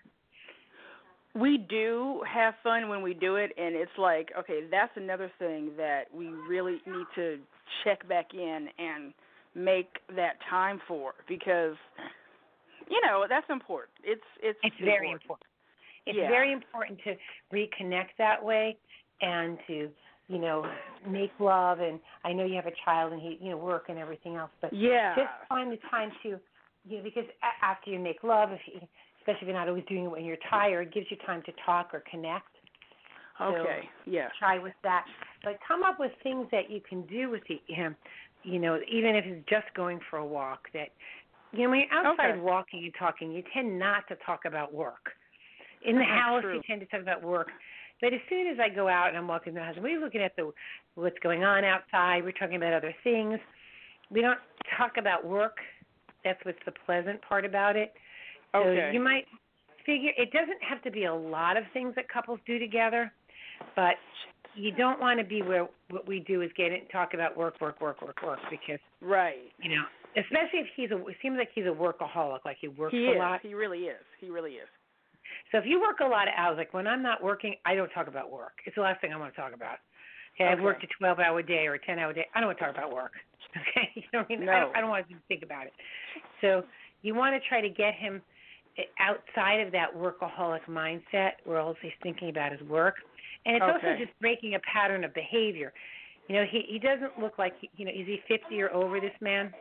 Speaker 5: We do have fun when we do it, and it's like, okay, that's another thing that we really need to check back in and make that time for, because, that's important. It's
Speaker 1: very important. It's very important to reconnect that way and to, make love. And I know you have a child and he, work and everything else, but just find the time to, because after you make love, especially if you're not always doing it when you're tired, it gives you time to talk or connect.
Speaker 5: Okay,
Speaker 1: so try with that. But come up with things that you can do with him, even if it's just going for a walk. That, when you're outside walking and talking, you tend not to talk about work. In the house, you tend to talk about work. But as soon as I go out and I'm walking the house, and we're looking at what's going on outside, we're talking about other things. We don't talk about work. That's what's the pleasant part about it. So you might figure it doesn't have to be a lot of things that couples do together, but you don't want to be where what we do is talk about work, because especially if it seems like he's a workaholic, like he works a lot.
Speaker 5: He really is.
Speaker 1: So if you work a lot of hours, like when I'm not working, I don't talk about work. It's the last thing I want to talk about. Okay, I've worked a 12-hour day or a 10-hour day. I don't want to talk about work. Okay,
Speaker 5: No.
Speaker 1: I don't want to think about it. So you want to try to get him outside of that workaholic mindset where all he's thinking about is work. And it's also just breaking a pattern of behavior. He doesn't look like, is he 50 or over, this man?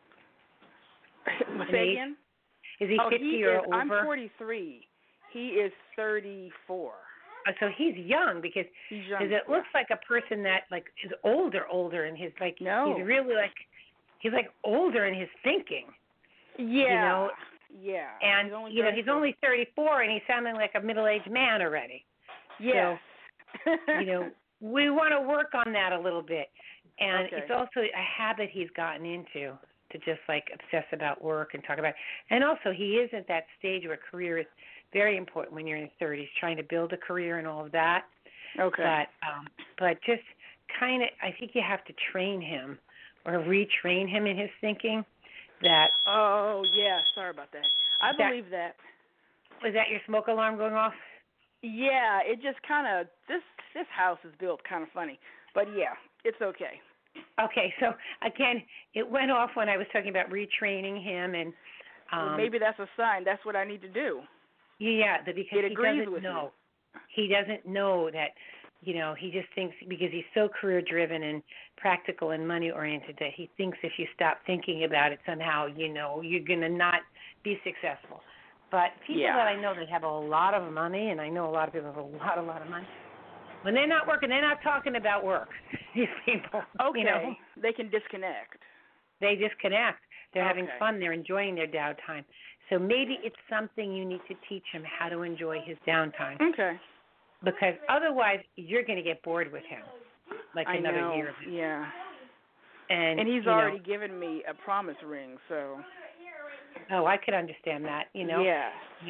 Speaker 5: Say again?
Speaker 1: Is he 50 or over?
Speaker 5: I'm 43. He is 34.
Speaker 1: So he's young because it looks like a person that is older in his
Speaker 5: No.
Speaker 1: He's really he's older in his thinking.
Speaker 5: Yeah. Yeah.
Speaker 1: And he's only 34 and he's sounding like a middle-aged man already.
Speaker 5: Yes.
Speaker 1: So, we want to work on that a little bit. And it's also a habit he's gotten into to just obsess about work and talk about it. And also he is at that stage where career is very important when you're in your 30s, trying to build a career and all of that.
Speaker 5: Okay.
Speaker 1: But just kind of, I think you have to train him or retrain him in his thinking that.
Speaker 5: Oh, yeah. Sorry about that. I believe that.
Speaker 1: Was that your smoke alarm going off?
Speaker 5: Yeah, it just kind of, this house is built kind of funny. But, yeah, it's okay.
Speaker 1: Okay, so, again, it went off when I was talking about retraining him. And
Speaker 5: well, maybe that's a sign. That's what I need to do.
Speaker 1: Yeah, because
Speaker 5: he doesn't
Speaker 1: know. He doesn't know that, he just thinks because he's so career-driven and practical and money-oriented that he thinks if you stop thinking about it somehow, you're going to not be successful. But people that I know that have a lot of money, and I know a lot of people have a lot of money, when they're not working, they're not talking about work. These people,
Speaker 5: Okay, they can disconnect.
Speaker 1: They disconnect. They're having fun. They're enjoying their downtime. So maybe it's something you need to teach him how to enjoy his downtime.
Speaker 5: Okay.
Speaker 1: Because otherwise, you're going to get bored with him, another year.
Speaker 5: Yeah.
Speaker 1: And
Speaker 5: he's already given me a promise ring, so.
Speaker 1: Oh, I could understand that.
Speaker 5: Yeah.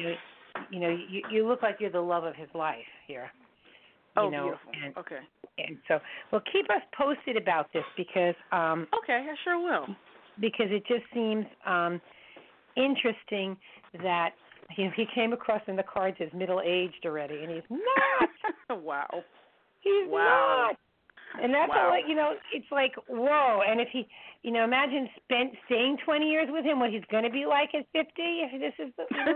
Speaker 1: You look like you're the love of his life here.
Speaker 5: Beautiful.
Speaker 1: Okay. And so, well, keep us posted about this because.
Speaker 5: Okay, I sure will.
Speaker 1: Because it just seems interesting that he came across in the cards as middle-aged already, and he's not.
Speaker 5: Wow.
Speaker 1: He's not. And that's it's like, whoa. And if he, imagine staying 20 years with him, what he's going to be like at 50. If this is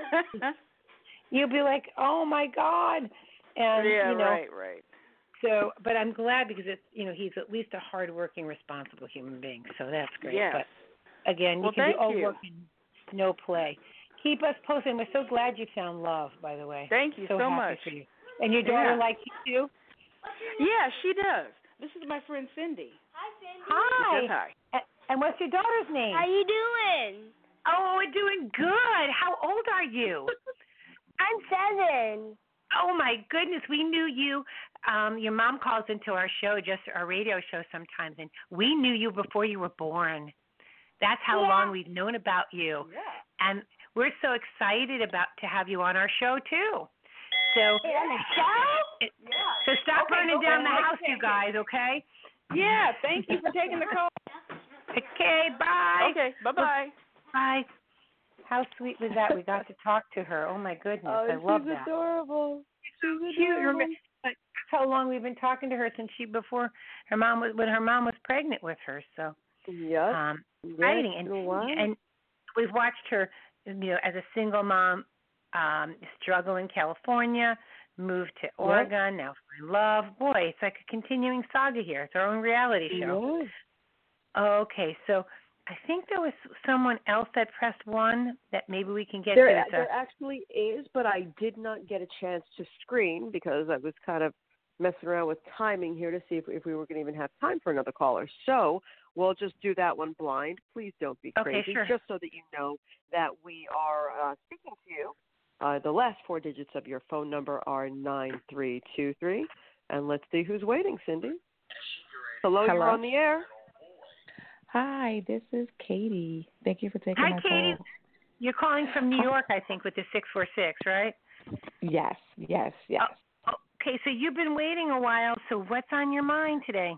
Speaker 1: you'll be like, oh my God. And
Speaker 5: right.
Speaker 1: So, but I'm glad because it's, he's at least a hardworking, responsible human being. So that's great.
Speaker 5: Yes.
Speaker 1: But again, you can do all work and no play. Keep us posted. We're so glad you found love, by the way.
Speaker 5: Thank you so much.
Speaker 1: For you. And your daughter likes you too?
Speaker 5: Yeah, she does. This is my friend Cindy.
Speaker 6: Hi, Cindy.
Speaker 1: Hi.
Speaker 5: Hi.
Speaker 1: And what's your daughter's name?
Speaker 6: How you doing?
Speaker 1: Oh, we're doing good. How old are you?
Speaker 6: I'm 7.
Speaker 1: Oh my goodness, we knew you. Your mom calls into our show, just our radio show sometimes, and we knew you before you were born. That's how long we've known about you.
Speaker 2: Yeah.
Speaker 1: And we're so excited about to have you on our show too. So
Speaker 4: On the show?
Speaker 1: So stop burning down the house, you guys, okay?
Speaker 5: Yeah, thank you for taking the call.
Speaker 1: Okay, bye.
Speaker 5: Okay, bye-bye.
Speaker 1: Bye. How sweet was that? We got to talk to her. Oh my goodness, I love that.
Speaker 2: Adorable. She's
Speaker 1: Cute.
Speaker 2: adorable.
Speaker 1: That's how long we've been talking to her since before her mom was when her mom was pregnant with her. So
Speaker 2: Yes.
Speaker 1: exciting, and we've watched her, as a single mom, struggle in California, move to Oregon, now find love. Boy, it's like a continuing saga here. It's our own reality show.
Speaker 2: Yes.
Speaker 1: Okay, so I think there was someone else that pressed 1 that maybe we can get
Speaker 2: There
Speaker 1: to.
Speaker 2: actually is, but I did not get a chance to screen because I was kind of messing around with timing here to see if we were going to even have time for another caller. So we'll just do that one blind. Please don't be crazy.
Speaker 1: Okay, sure.
Speaker 2: Just so that you know that we are speaking to you. The last 4 digits of your phone number are 9323. And let's see who's waiting, Cindy. Hello, you're on the air.
Speaker 6: Hi, this is Katie. Thank you for taking my call.
Speaker 1: Hi, Katie. You're calling from New York, I think, with the 646, right?
Speaker 6: Yes.
Speaker 1: Oh, okay, so you've been waiting a while. So what's on your mind today?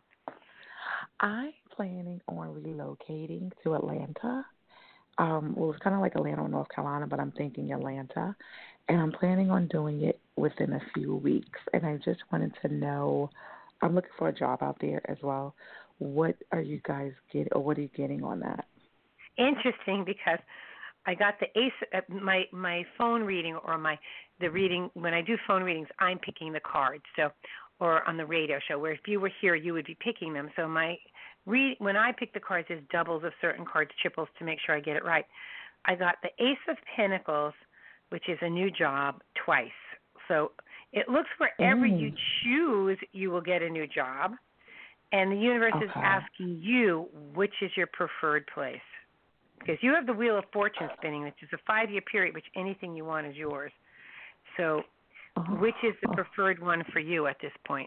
Speaker 6: I'm planning on relocating to Atlanta. Well, it's kind of like Atlanta or North Carolina, but I'm thinking Atlanta. And I'm planning on doing it within a few weeks. And I just wanted to know, I'm looking for a job out there as well. What are you guys getting, or what are you getting on that?
Speaker 1: Interesting, because I got the ace. My phone reading, or the reading when I do phone readings, I'm picking the cards. So, or on the radio show, where if you were here, you would be picking them. So when I pick the cards, there's doubles of certain cards, triples to make sure I get it right. I got the Ace of Pentacles, which is a new job, twice. So it looks wherever you choose, you will get a new job. And the universe is asking you, which is your preferred place? Because you have the Wheel of Fortune spinning, which is a 5-year period, which anything you want is yours. So which is the preferred one for you at this point?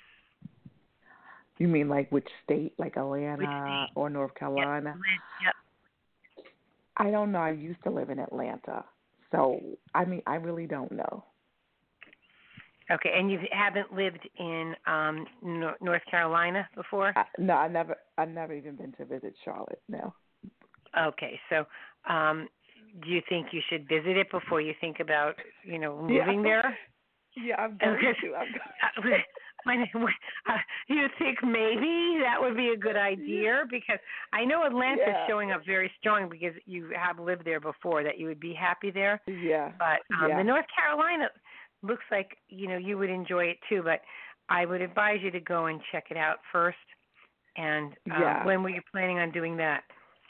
Speaker 6: You mean like which state, like Atlanta or North Carolina?
Speaker 1: Yep.
Speaker 6: I don't know. I used to live in Atlanta. So, I really don't know.
Speaker 1: Okay, and you haven't lived in North Carolina before?
Speaker 6: No, I never even been to visit Charlotte. No.
Speaker 1: Okay, so do you think you should visit it before you think about moving there?
Speaker 6: Yeah, I'm going to.
Speaker 1: You think maybe that would be a good idea? Because I know Atlanta's showing up very strong because you have lived there before, that you would be happy there.
Speaker 6: Yeah.
Speaker 1: But the North Carolina looks like, you would enjoy it too, but I would advise you to go and check it out first. And when were you planning on doing that?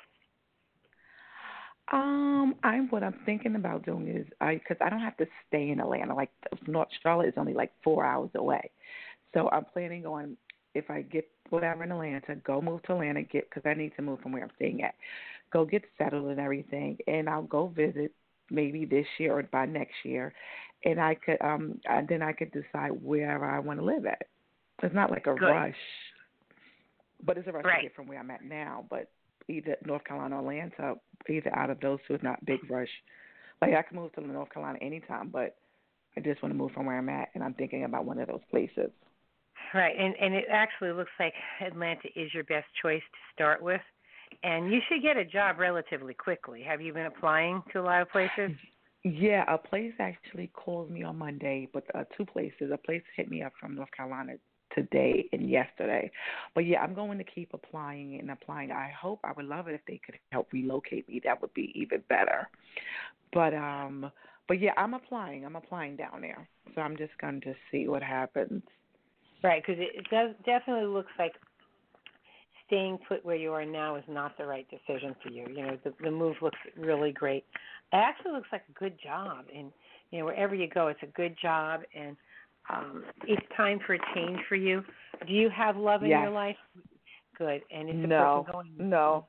Speaker 6: What I'm thinking about doing is, because I don't have to stay in Atlanta. Like North Charlotte is only like 4 hours away, so I'm planning on, if I get whatever in Atlanta, go move to Atlanta, because I need to move from where I'm staying at, go get settled and everything, and I'll go visit maybe this year or by next year, and I could then I could decide wherever I want to live at. It's not like a rush, but it's a rush to get from where I'm at now, but either North Carolina or Atlanta, either out of those two is not a big rush. Like I can move to North Carolina anytime, but I just want to move from where I'm at, and I'm thinking about one of those places.
Speaker 1: Right, and it actually looks like Atlanta is your best choice to start with, and you should get a job relatively quickly. Have you been applying to a lot of places?
Speaker 6: Yeah, a place actually called me on Monday, but 2 places. A place hit me up from North Carolina today and yesterday. But yeah, I'm going to keep applying and applying. I would love it if they could help relocate me. That would be even better. But yeah, I'm applying down there. So I'm just going to see what happens.
Speaker 1: Right, because it definitely looks like staying put where you are now is not the right decision for you. The move looks really great. It actually looks like a good job, and wherever you go, it's a good job, and it's time for a change for you. Do you have love in your life? Good. And is the person going?
Speaker 6: No.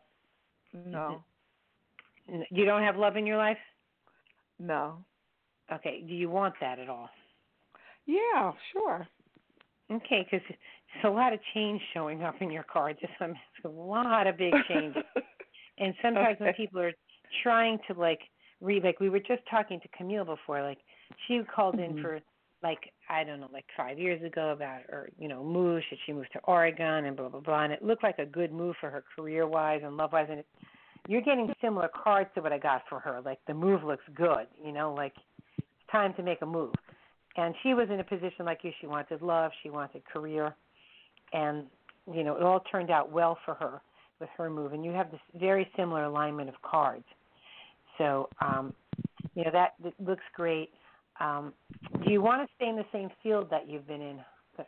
Speaker 1: You don't have love in your life?
Speaker 6: No.
Speaker 1: Okay. Do you want that at all?
Speaker 6: Yeah, sure.
Speaker 1: Okay, because there's a lot of change showing up in your card. Just a lot of big changes. And sometimes when people are trying to read, we were just talking to Camille before, she called in for I don't know, 5 years ago about her, move. Should she move to Oregon and blah blah blah? And it looked like a good move for her career wise and love wise. And you're getting similar cards to what I got for her. The move looks good, it's time to make a move. And she was in a position like you. She wanted love. She wanted career. And, it all turned out well for her with her move. And you have this very similar alignment of cards. So, that looks great. Do you want to stay in the same field that you've been in?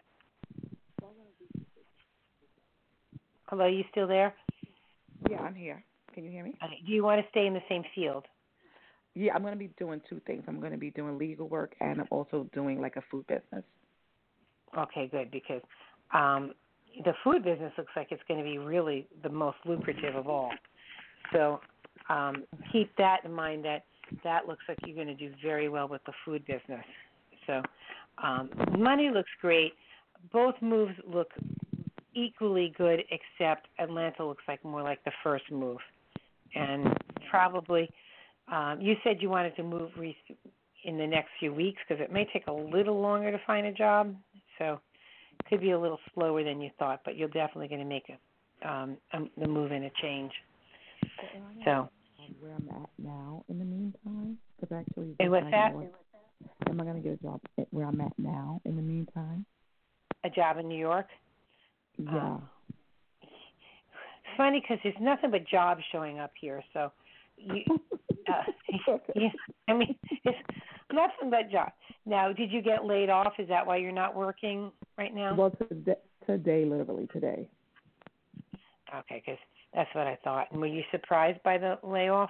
Speaker 1: Hello, you still there?
Speaker 6: Yeah, I'm here. Can you hear me?
Speaker 1: Okay. Do you want to stay in the same field?
Speaker 6: Yeah, I'm going to be doing two things. I'm going to be doing legal work, and I'm also doing a food business.
Speaker 1: Okay, good, because the food business looks like it's going to be really the most lucrative of all. So keep that in mind. That looks like you're going to do very well with the food business. So money looks great. Both moves look equally good, except Atlanta looks more like the first move. And probably, you said you wanted to move in the next few weeks because it may take a little longer to find a job. So it could be a little slower than you thought, but you're definitely going to make the move and a change. So.
Speaker 6: Where I'm at now in the meantime, because actually.
Speaker 1: And what's that?
Speaker 6: Am I going to get a job where I'm at now in the meantime?
Speaker 1: A job in New York?
Speaker 6: Yeah.
Speaker 1: It's funny because there's nothing but jobs showing up here. So, it's nothing but jobs. Now, did you get laid off? Is that why you're not working right now?
Speaker 6: Well, today, literally today.
Speaker 1: Okay, because that's what I thought. And were you surprised by the layoff?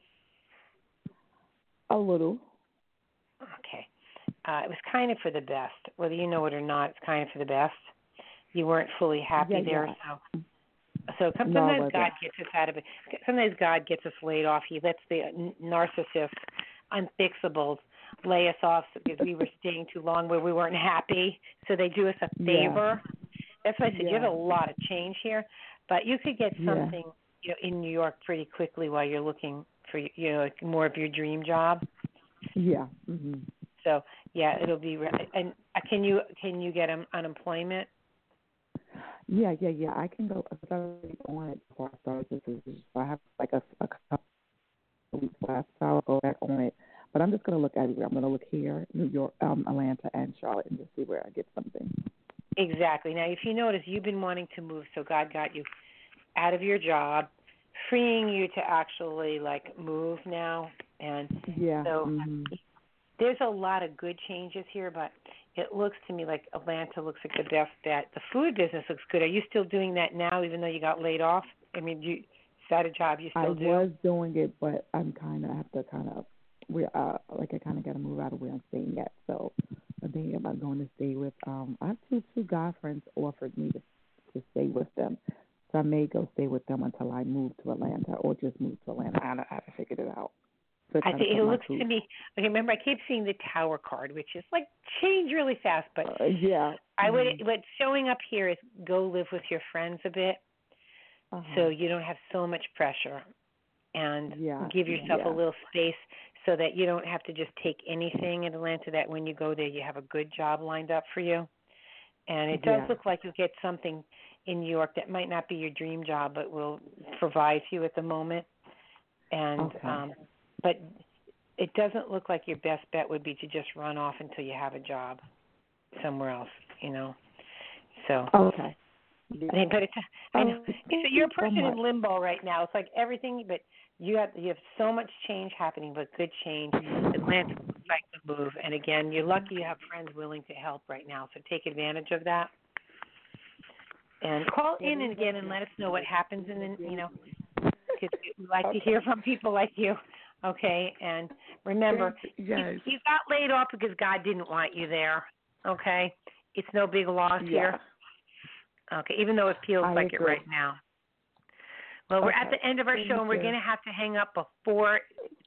Speaker 6: A little.
Speaker 1: Okay. It was kind of for the best. Whether you know it or not, it's kind of for the best. You weren't fully happy there,
Speaker 6: yeah.
Speaker 1: So sometimes God gets us out of it. Sometimes God gets us laid off. He lets the narcissists, unfixables, lay us off because we were staying too long where we weren't happy. So they do us a favor. Yeah. That's why I said you have a lot of change here, but you could get something in New York pretty quickly while you're looking for more of your dream job.
Speaker 6: Yeah. Mm-hmm.
Speaker 1: So it'll be. And can you get unemployment?
Speaker 6: Yeah. I can go. I already on it before I started this. I have a couple of weeks left, so I'll go back on it. But I'm just going to look everywhere. I'm going to look here, New York, Atlanta, and Charlotte, and just see where I get something.
Speaker 1: Exactly. Now, if you notice, you've been wanting to move, so God got you out of your job, freeing you to actually move now, and so there's a lot of good changes here, but it looks to me like Atlanta looks like the best bet. The food business looks good. Are you still doing that now, even though you got laid off? I mean, is that a job you still do?
Speaker 6: I was doing it, but I kind of got to move out of where I'm staying at. So I'm thinking about going to stay with. I have two guy friends offered me to stay with them, so I may go stay with them until I move to Atlanta, or just move to Atlanta. I haven't figured it out.
Speaker 1: I think it looks to me. Okay, remember I keep seeing the Tower card, which is change really fast. But I would. What's showing up here is go live with your friends a bit, so you don't have so much pressure, and give yourself a little space so that you don't have to just take anything in Atlanta. That when you go there, you have a good job lined up for you. And it does look like you'll get something in New York that might not be your dream job, but will provide you at the moment. And but it doesn't look like your best bet would be to just run off until you have a job somewhere else, So.
Speaker 6: Okay.
Speaker 1: But I know you're a person in limbo right now. It's like everything, but you have so much change happening, but good change. Atlanta looks like the move, and again, you're lucky you have friends willing to help right now. So take advantage of that, and call in and again and let us know what happens, and then because we like to hear from people like you. Okay, and remember, you got laid off because God didn't want you there. Okay, it's no big loss here. Okay, even though it feels like it right now. Well, we're at the end of our show, and we're going to have to hang up before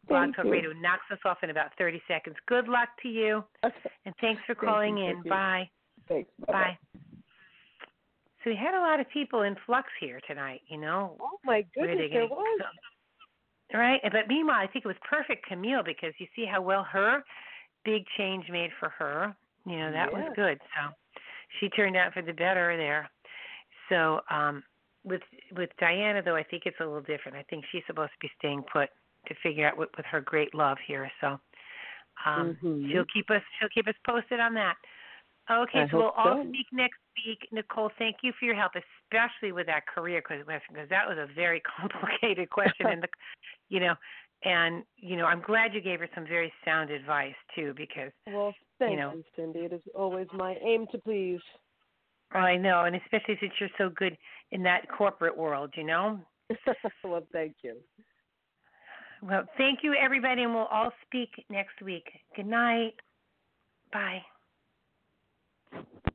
Speaker 1: Blog
Speaker 6: Thank
Speaker 1: Talk
Speaker 6: you.
Speaker 1: Radio knocks us off in about 30 seconds. Good luck to you,
Speaker 6: Okay.
Speaker 1: and thanks for
Speaker 6: Thank
Speaker 1: calling
Speaker 6: you.
Speaker 1: in.
Speaker 6: Thank you.
Speaker 1: Bye.
Speaker 6: Thanks.
Speaker 1: Bye. So we had a lot of people in flux here tonight, you know.
Speaker 2: Oh my
Speaker 1: Where
Speaker 2: goodness,
Speaker 1: they
Speaker 2: there
Speaker 1: gonna-
Speaker 2: was.
Speaker 1: Right? But meanwhile, I think it was perfect, Camille, because you see how well her big change made for her. You know, that was good. So she turned out for the better there. So with Diana, though, I think it's a little different. I think she's supposed to be staying put to figure out with her great love here. So she'll keep us posted on that. Okay, so we'll all speak next week. Nicole, thank you for your help, especially with that career question, because that was a very complicated question, and I'm glad you gave her some very sound advice too, because
Speaker 2: Well, thank you, Cindy. It is always my aim to please.
Speaker 1: I know, and especially since you're so good in that corporate world, you know.
Speaker 2: Well, thank you.
Speaker 1: Well, thank you, everybody, and we'll all speak next week. Good night. Bye.